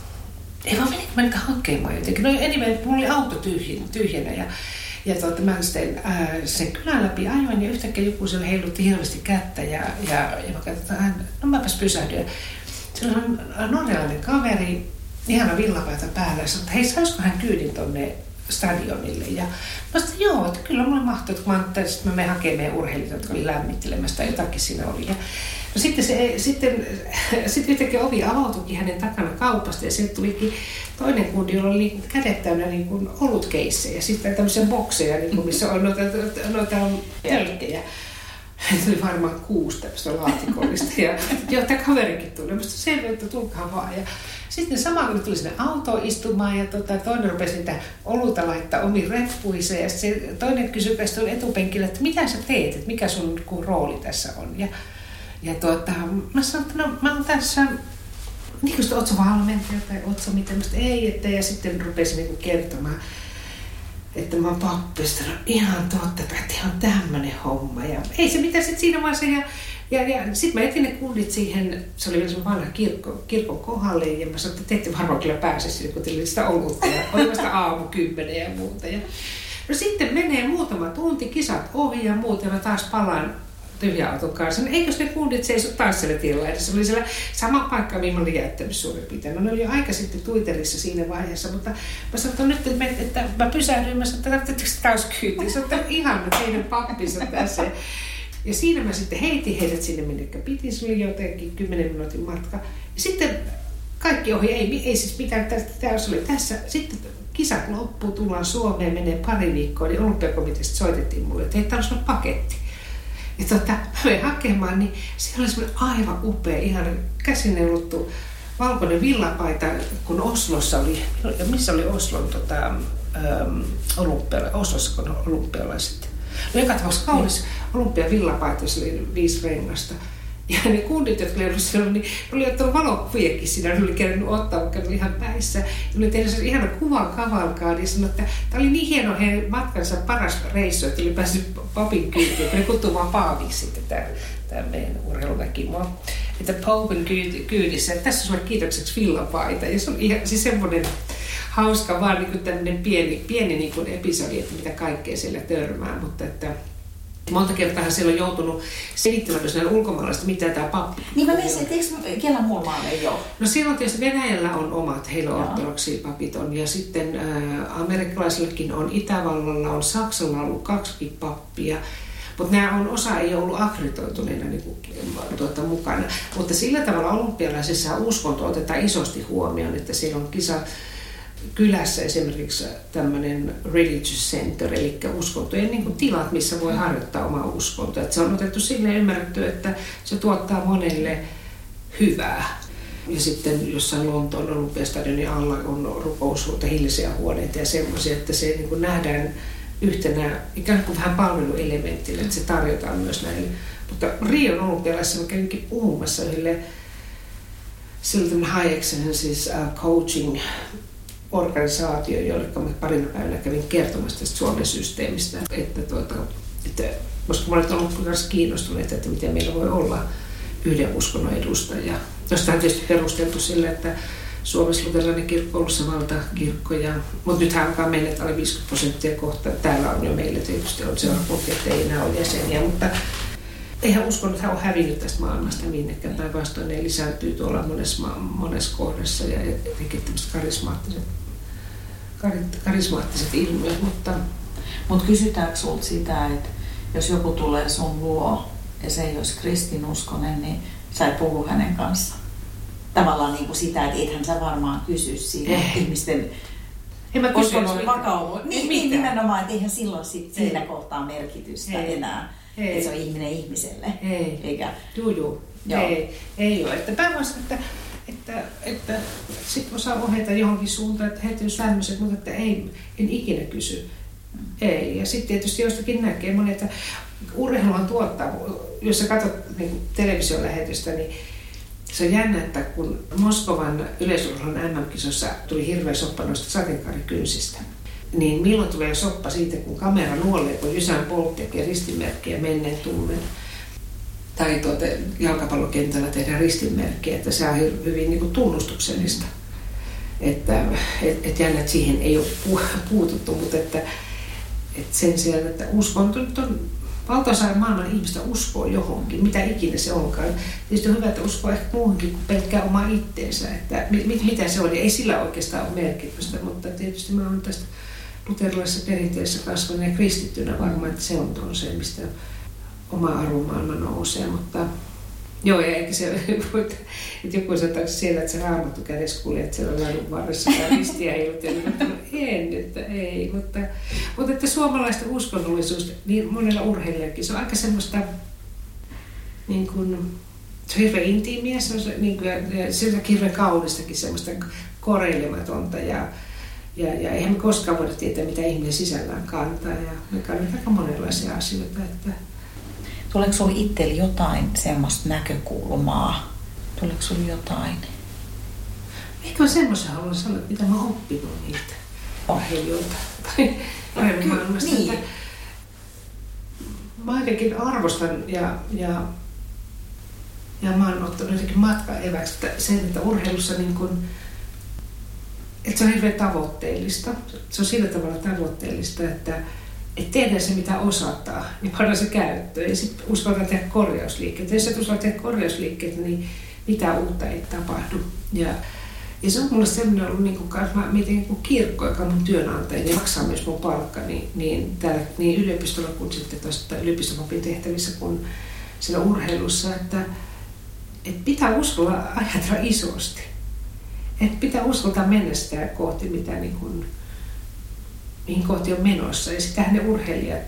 ei vaan menikö mä niitä hakemaan jotenkin. No anyway, mulla oli auto tyhjänä, tyhjänä ja, ja tuota, mä sitten ää, sen kylän läpi ajoin ja yhtäkkiä joku siellä heilutti hirveästi kättä ja, ja, ja mä katsoin, no mäpäs pysähdyin. Siellä on norjalainen kaveri, ihana villapaita päällä ja sanoi, että hei, saisiko hän kyydin tonne stadionille. Ja mä sanoin, joo, että kyllä mulle mahtui, että mä, että mä menen hakemaan meidän urheilijoita, jotka oli lämmittelemässä tai jotakin siinä oli. Ja no sitten, se, sitten, sitten yhtäkkiä ovi avautuikin hänen takana kaupasta ja sieltä tulikin toinen kundi, jolla oli kädet täynnä niin kuin olutkeissejä, sitten tämmöisiä bokseja, niin kuin, missä on noita, noita tölkkejä. Se oli varmaan kuusi tämmöistä laatikollista ja joo, tämä kaverikin tuli. Mä sanoin, että tulkaa vaan. Ja sitten samalla kun tuli sinne autoon istumaan ja tota, toinen rupesi niitä oluta laittaa omiin reppuihin. Ja se toinen kysyi tuolla etupenkillä, että mitä sä teet, että mikä sun rooli tässä on. Ja, ja tuota, mä sanoin, että no mä oon tässä, niin kuin sitä ootko valmentaja tai ootko miten, ei, että ja sitten rupesin niin kuin kertomaan, että mä oon pappista, no ihan totta, että on tämmönen homma. Ja ei se mitään sit siinä vaiheessa. Ja, ja, ja sit mä etin ne kundit siihen, se oli vielä se vanha kirkko, kirkon kohdalle. Ja mä sanoin, että te ette varmaan kyllä pääse sinne, kun teillä oli sitä olutta. Ja oli vasta aamu kymmenen ja muuta. Ja no sitten menee muutama tunti, kisat ohi ja muuta. Ja mä taas palaan tyhjän auton kanssa. No eikös ne kundit seiso taas siellä tiellä edessä? Se oli siellä sama paikka, mihin mä olin jättänyt suurin piirtein. No ne oli jo aika sitten Twitterissä siinä vaiheessa, mutta mä sanoin, nyt, että, me, että mä pysähdyin. Mä sanoin, että tarvitsetko täyskyytiin? Se on ihan teidän pappinsa tässä. Ja siinä mä sitten heitin heidät sinne, minnekä piti. Se oli jotenkin kymmenen minuutin matka. Ja sitten kaikki ohi, ei, ei siis mitään, tässä oli tässä. Sitten kisat loppuu, tullaan Suomeen, menee pari viikkoa, niin olympiakomiteasta soitettiin mulle, että hei, täällä on paketti. Ja tota, mä menin hakemaan, niin siellä oli semmoinen aivan upea, ihan käsineulottu valkoinen villapaita, kun Oslossa oli, ja missä oli Oslon tota, ähm, olympialaiset, Oslossa kun olympialaiset. No joka tapauksessa kaunis olympiavillapaita, jossa oli viisi rengasta. Ja ne kundit, jotka olivat siellä, niin ne oli ottanut valokuviakin siinä, ne oli kerännyt ottaa, vaikka ne oli ihan päissä. Ne oli tehnyt sen ihanan kuvan kavalkaan, niin sanoi, että tämä oli niin hieno heidän matkansa paras reissu, että oli päässyt papin kyytiin, että ne kutsui vaan paaviksi sitten tämä, tämä meidän urheiluväki. Että Popin kyydissä, että tässä on sulle kiitokseksi villapaita. Ja se on ihan siis semmoinen hauska vaan niin kuin tämmöinen pieni, pieni niin kuin episodi, että mitä kaikkea siellä törmää, mutta että monta kertaa siellä on joutunut selittämään myös näille ulkomaalaisille, mitä tämä pappi. Niin mä mietin, että eikö kellä muulla maalla ei ole? No silloin tietysti Venäjällä on omat, heillä on ortodoksia-papit on. Ja sitten äh, amerikkalaisillakin on, Itävallalla on, Saksalla on ollut kaksikin pappia. Mutta nämä on, osa ei ole ollut akkreditoituneena niin kuin, tuota, mukana. Mutta sillä tavalla olympialaisessa uskonto otetaan isosti huomioon, että siellä on kisa kylässä esimerkiksi tämmöinen religious center, eli uskontojen niin kuin tilat, missä voi harjoittaa omaa uskontoa. Et se on otettu silleen ymmärretty, että se tuottaa monelle hyvää. Ja sitten jossain Lontoon olympiastadionin alla on rukoushuolta, hiljaisia huoneita ja semmoisia, että se niin kuin nähdään yhtenä ikään kuin vähän palveluelementillä, että se tarjotaan myös näille. Mutta Rion olympialaisissa mä kävinkin puhumassa yhdelle Silton High Excellence coaching organisaatio, jolle mä parina päivänä kävin kertomassa tästä Suomen systeemistä, että, tuota, että koska monet on ollut myös kiinnostuneita, että miten meillä voi olla yhden uskonnon edustaja. Josta on tietysti perusteltu sillä, että Suomessa luterilainen kirkko on ollut se valtakirkko, ja, mutta nythän alkaa mennä, että alle viisikymmentä prosenttia kohta. Täällä on jo meillä tietysti on se raportti, että ei enää ole jäseniä, mutta eihän uskonnot ole hävinnyt tästä maailmasta minnekään. Päinvastoin ne lisääntyy tuolla monessa, monessa kohdassa ja jotenkin tämmöiset karismaattiset, karismaattiset ilmiöt. Mutta Mut kysytäänkö sulta sitä, että jos joku tulee sun luo ja se ei olisi kristinuskonen, niin sä et puhu hänen kanssaan? Tavallaan niin kuin sitä, että ethän sä varmaan kysy siitä eh. ihmisten uskonnon vakaumusta. Niin, niin nimenomaan, että eihän silloin sit siinä kohtaa merkitystä ei. enää. Ei. Että se on ihminen ihmiselle. Ei. Eikä? Juu, juu. Ei. Ei ole. Että päinvastoin, että, että, että sit osaa ohjata johonkin suuntaan, että heitä on tämmöiset, mutta että ei, en ikinä kysy. Mm. Ei. Ja sitten tietysti jostakin näkee monet, että urheiluhan tuottaa, jos sä katsot niin televisiolähetystä, niin se on jännä, että kun Moskovan yleisurheilun M M-kisossa tuli hirveä soppa noista sateenkaarikynsistä. niin milloin tulee soppa siitä, kun kamera nuolee, kun Usain Bolt tekee ristimerkkiä menneen tullen. Tai tuota, jalkapallokentällä tehdään ristimerkkiä, että se on hyvin niin kuin tunnustuksellista. Että et, et jännä, että siihen ei ole puututtu, mutta että, että sen sijaan, että uskon, on valtaosa maailman ihmistä uskoo johonkin, mitä ikinä se onkaan. Tietysti on hyvä, että uskoo ehkä muuhunkin kuin pelkkää omaa itteensä, että mit, mitä se on. Ei sillä oikeastaan ole merkitystä, mutta tietysti mä olen tästä luterilaisessa perinteessä kasvanut ja kristittynä varmaan, että se on, on se, mistä oma arvomaailma nousee, mutta joo, ja eikä se, että joku sanotaan siellä, että se raamattu kädessä kuljet siellä ladun varressa tai ristiä heilutellut, että en, että ei, mutta, mutta että suomalaista uskonnollisuus, niin monella urheilijakin, se on aika semmoista, niin kuin, se on hirveän intiimiä, se on se, niin kuin, se on hirveän kaunistakin, semmoista koreilematonta, ja, ja, ja eihän me koskaan voida tietää, mitä ihminen sisällään kantaa, ja me kannataan aika monenlaisia asioita, että tuleeko sinulla itsellä jotain semmoista näkökulmaa? Tuleeko sinulla jotain? Ehkä mä semmoisen haluan sanoa, mitä mä oon oppinut niitä urheilijoilta tai maailmasta. Niin. Mä jotenkin arvostan ja, ja, ja mä oon ottanut jotenkin matkaeväksi sen, että urheilussa niin kun, että se on hirveän tavoitteellista. Se on sillä tavalla tavoitteellista, että että tehdään se, mitä osataan, niin pannaan se käyttöön. Ja sitten uskaltaa tehdä korjausliikkeitä. Jos et uskalla tehdä korjausliikkeitä, niin mitään uutta ei tapahdu. Ja, ja se on mulle sellainen ollut, niin kuin, mä mietin niin kuin kirkko, joka on mun työnantaja, ja maksaa myös mun palkka, niin, niin, täällä, niin yliopistolla kuin sitten tuosta yliopistomopin tehtävissä kuin siellä urheilussa, että, että pitää uskalla ajatella isosti. Että pitää uskaltaa mennä sitä kohti, mitä niin kuin, mihin kohti on menossa. Ja sitähän ne urheilijat,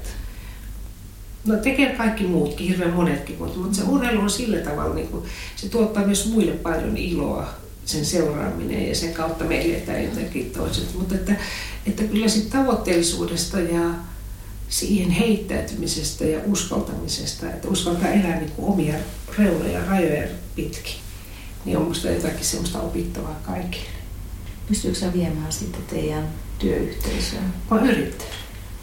no tekee kaikki muutkin, hirveän monetkin, mutta se urheilu on sillä tavalla, niin kuin, se tuottaa myös muille paljon iloa, sen seuraaminen ja sen kautta me eletään jotenkin toiset. Mutta että, että kyllä siitä tavoitteellisuudesta ja siihen heittäytymisestä ja uskaltamisesta, että uskaltaa elää niin kuin omia reunoja, rajoja pitkin, niin on musta jotakin semmoista opittavaa kaikille. Pystyykö sä viemään sitten teidän työyhteisöön? Mä oon yrittänyt.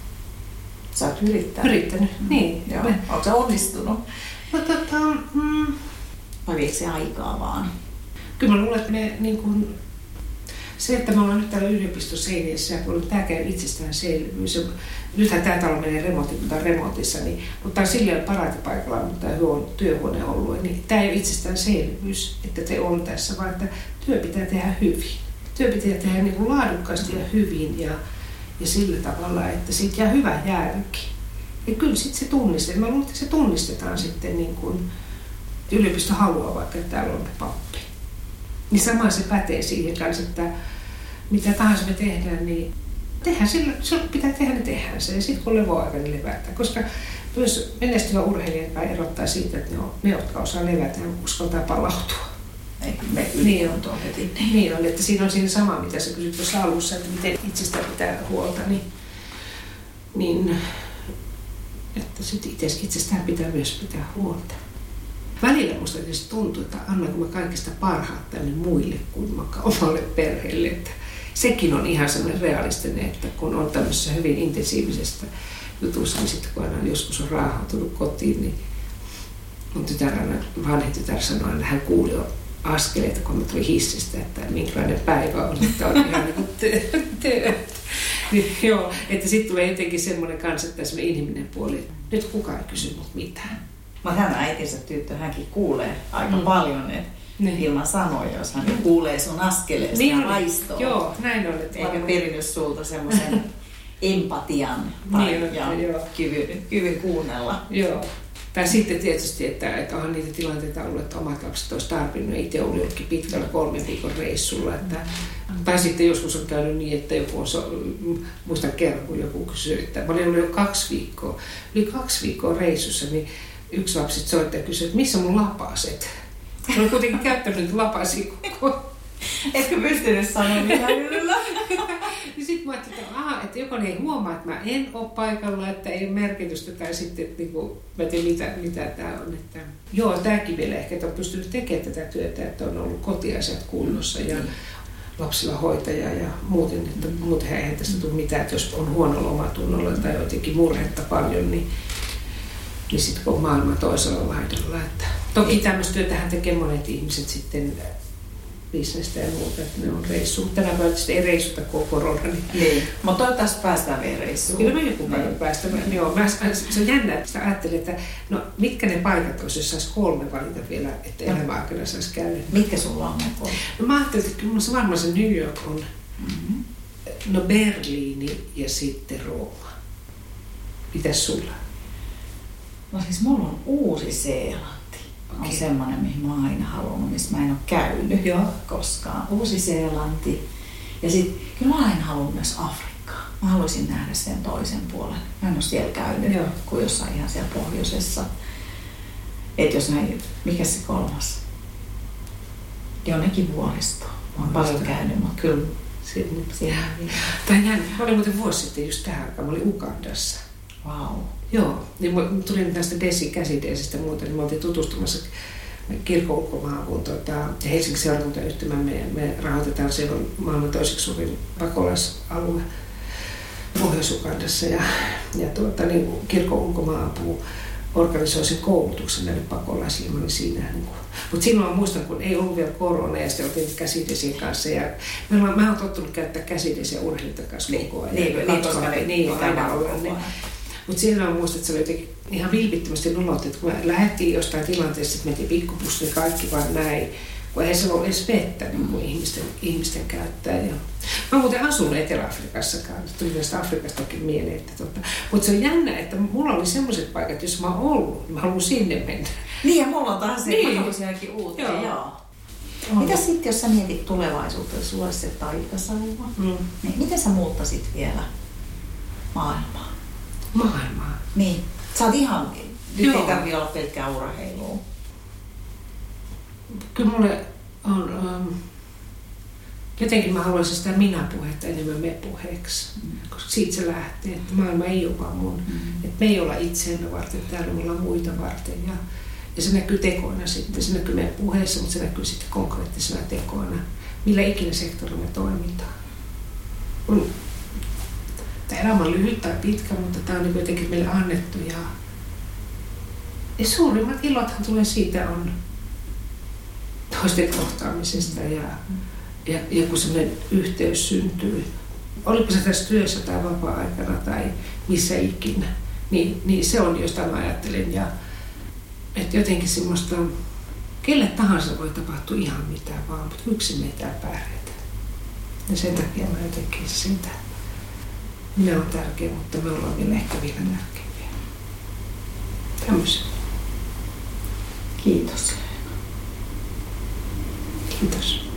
Sä oot yrittänyt? Yrittänyt, mm. niin. Joo. Ootko sä onnistunut? No tota... Mm, vai viekö se aikaa vaan? Kyllä mä luulen, että me niin kuin, se, että me ollaan nyt täällä yliopiston seinässä ja kun tämä käy itsestäänselvyys. Nythän tämä talo menee remontin, remontissa, niin, mutta tämä on silleen paraatipaikalla, mutta tämä on työhuone ollut. Niin tämä ei ole itsestäänselvyys, että te on tässä, vaan että työ pitää tehdä hyvin. Työ pitää tehdä niin kuin laadukkaasti ja hyvin ja, ja sillä tavalla, että siitä jää hyvä järki. Ja kyllä sitten se tunnistetaan. Mä luulen, että se tunnistetaan sitten niin kuin yliopisto haluaa, vaikka että täällä on pappi. Niin sama se pätee siihen kanssa, että mitä tahansa me tehdään, niin tehdään sillä, sillä pitää tehdä, niin tehdään se. Ja sitten kun levoaika, niin levätään. Koska myös menestyvä urheilija erottaa siitä, että ne, on, ne jotka osaa levätä ja uskaltaa palautua. Me niin on tuo heti. Niin on, että siinä on siinä sama, mitä sä kysyt tuossa alussa, että miten itsestä pitää huolta, niin, niin että sitten itsestään pitää myös pitää huolta. Välillä musta tietysti tuntuu, että annanko mä kaikista parhaat tänne muille kuin vaikka omalle perheelle. Että sekin on ihan sellainen realistinen, että kun on tämmöisessä hyvin intensiivisestä jutussa, niin sitten kun aina joskus on raahautunut kotiin, niin mun tytär, vanhin tytär sanoi, että hän kuuli askeleita, kun mä tulin hissistä, että minkälainen päivä on, että on ihan niin kuin työ. Niin, joo, että sitten tulee jotenkin semmoinen kanssa, että semmoinen inhimillinen puoli, nyt kukaan ei kysy mut mitään. Mä hän äitinsä tyttö, hänkin kuulee aika mm. paljon, että niin. Ilman sanoja, jos hän mm. kuulee sun askeleesta niin, ja haistoo. Joo, näin on. Eikä perinyt sulta semmoisen empatian tai niin, ja kyvyn, kyvyn kuunnella. Joo. Tai sitten tietysti, että, että onhan niitä tilanteita ollut, että omat lapset olisi tarvinnut. Itse oli jollekin pitkällä kolmen viikon reissulla. Että, mm. Tai sitten joskus on käynyt niin, että joku on, muistan kerran, kun joku kysyi, että mä olin ollut jo kaksi viikkoa, yli kaksi viikkoa reissussa, niin yksi lapsi soittaa ja kysyi, että missä mun lapaset? Mä olen kuitenkin käyttänyt lapasia koko. Etkö pystynyt sanoa mitään yllä? Niin sitten mä ajattelin, että, aha, että joko ne ei huomaa, että mä en ole paikalla, että ei ole merkitystä, tai sitten, että niin kuin, mä en tiedä, mitä, mitä tämä on. Että, joo, tämäkin vielä ehkä, että on pystynyt tekemään tätä työtä, että on ollut kotiasiat kunnossa ja lapsilla hoitaja ja muuten, että muuten eihän tästä tule mitään, että jos on huonolla omatunnolla tai jotenkin murhetta paljon, niin, niin sitten kun on maailma toisella laidalla. Että toki tämmöistä työtähän tekee monet ihmiset sitten bisnestä ja muuta, että ne on reissu. Mutta tänä päivänä ei reissuta koko korona. Niin. Niin. Mutta toivottavasti päästään vielä reissuun. Kyllä me joku päivä päästään. Joo, mä, se on jännä, että sitä ajattelin, että no mitkä ne paikat olisi, jos saisi kolme valita vielä, että elämäaikana saisi käydä. Mitkä sulla on ne kolme? No mä ajattelin, että kyllä se varmaan se New York on, Mm-hmm. no Berliini ja sitten Rooma. Mitäs sulla? No siis mulla on Uusi-Seelanti. Okay. On semmoinen, mihin mä oon aina halunnut, missä mä en ole käynyt Joo. koskaan. Uusi-Seelanti. Ja sit kyllä mä oon aina halunnut myös Afrikkaa. Mä haluaisin nähdä sen toisen puolen. Mä en ole siellä käynyt, Joo. kuin jossain ihan siellä pohjoisessa. Et jos näin, mikä se kolmas? Jonnekin vuoristoon. Mä oon paljon käynyt, mutta kyllä siellä vielä. Tai jännä, mä olin muuten vuosi sitten just tähän aikaan, mä olin Ugandassa. Wow. Joo, niin mä tulin tästä Desi käsideesistä ja muuta, niin me oltiin tutustumassa kirkon ulkomaavuun. Tuota, ja Helsingin seurakuntayhtymä, me, me rahoitetaan, siellä on maailman toiseksi suurin pakolaisalue Pohjois-Ugandassa. Ja, ja tuota, niin kirkon ulkomaavu organisoi sen koulutuksen näille pakolaisille. Mä olin siinä. Niin mutta silloin mä muistan, kun ei ollut vielä korona ja sitten oltiin käsidesien kanssa. Ja mä, mä oon tottunut käyttää käsidesiä urheilijoiden kanssa koko ajan. Niin, niin, koska ne niin, aina ollaan. Niin. Mutta siinä on muistan, että se oli jotenkin ihan vilpittömästi nolot, että kun me lähdettiin jostain tilanteesta, että mentiin pikkupussiin kaikki vaan näin, kun ei se ole edes vettä niin kuin ihmisten, ihmisten käyttää. Ja mä muuten asun Etelä-Afrikassakaan, tuli tästä Afrikastakin mieleen. Että tota. Mutta se on jännä, että mulla oli sellaiset paikat, jos mä oon ollut, niin mä haluan sinne mennä. Niin ja mulla on taas se, niin. Mä haluaisin jokin uutta. Joo. Joo. Mitä sitten, jos sä mietit tulevaisuutta, jos sulla olisi se taikasauva, Mm. niin miten sä muuttasit vielä maailmaa? Maailmaa. Niin, sä oot ihan, nyt Joo. ei tarvitse olla pelkkää urheilua. Kyllä mulle on, um, jotenkin mä haluaisin sitä minä-puhetta enemmän me-puheeksi, mm. koska siitä se lähtee, että maailma ei ole vaan mun. Mm. Että me ei olla itseämme varten, täällä me ollaan muita varten. Ja, ja se näkyy tekoina sitten, se näkyy meidän puheessa, mutta se näkyy sitten konkreettisena tekoina, millä ikinä sektorilla me toimitaan. Tämä elämä on lyhyt tai pitkä, mutta tämä on niin jotenkin meille annettu. Ja, ja suurimmat ilothan tulee siitä on toisten kohtaamisesta ja, ja, ja kun sellainen yhteys syntyy, olipa se tässä työssä tai vapaa-aikana tai missä ikinä, niin, niin se on, josta mä ajattelen. Ja, että jotenkin semmoista, kelle tahansa voi tapahtua ihan mitään vaan, mutta yksin me ei täällä pärjätä. Ja sen takia mä jotenkin siitä, minä olen tärkeä, mutta me ollaan vielä ehkä vielä tärkeimpiä. Tämmöisiä. Kiitos. Kiitos.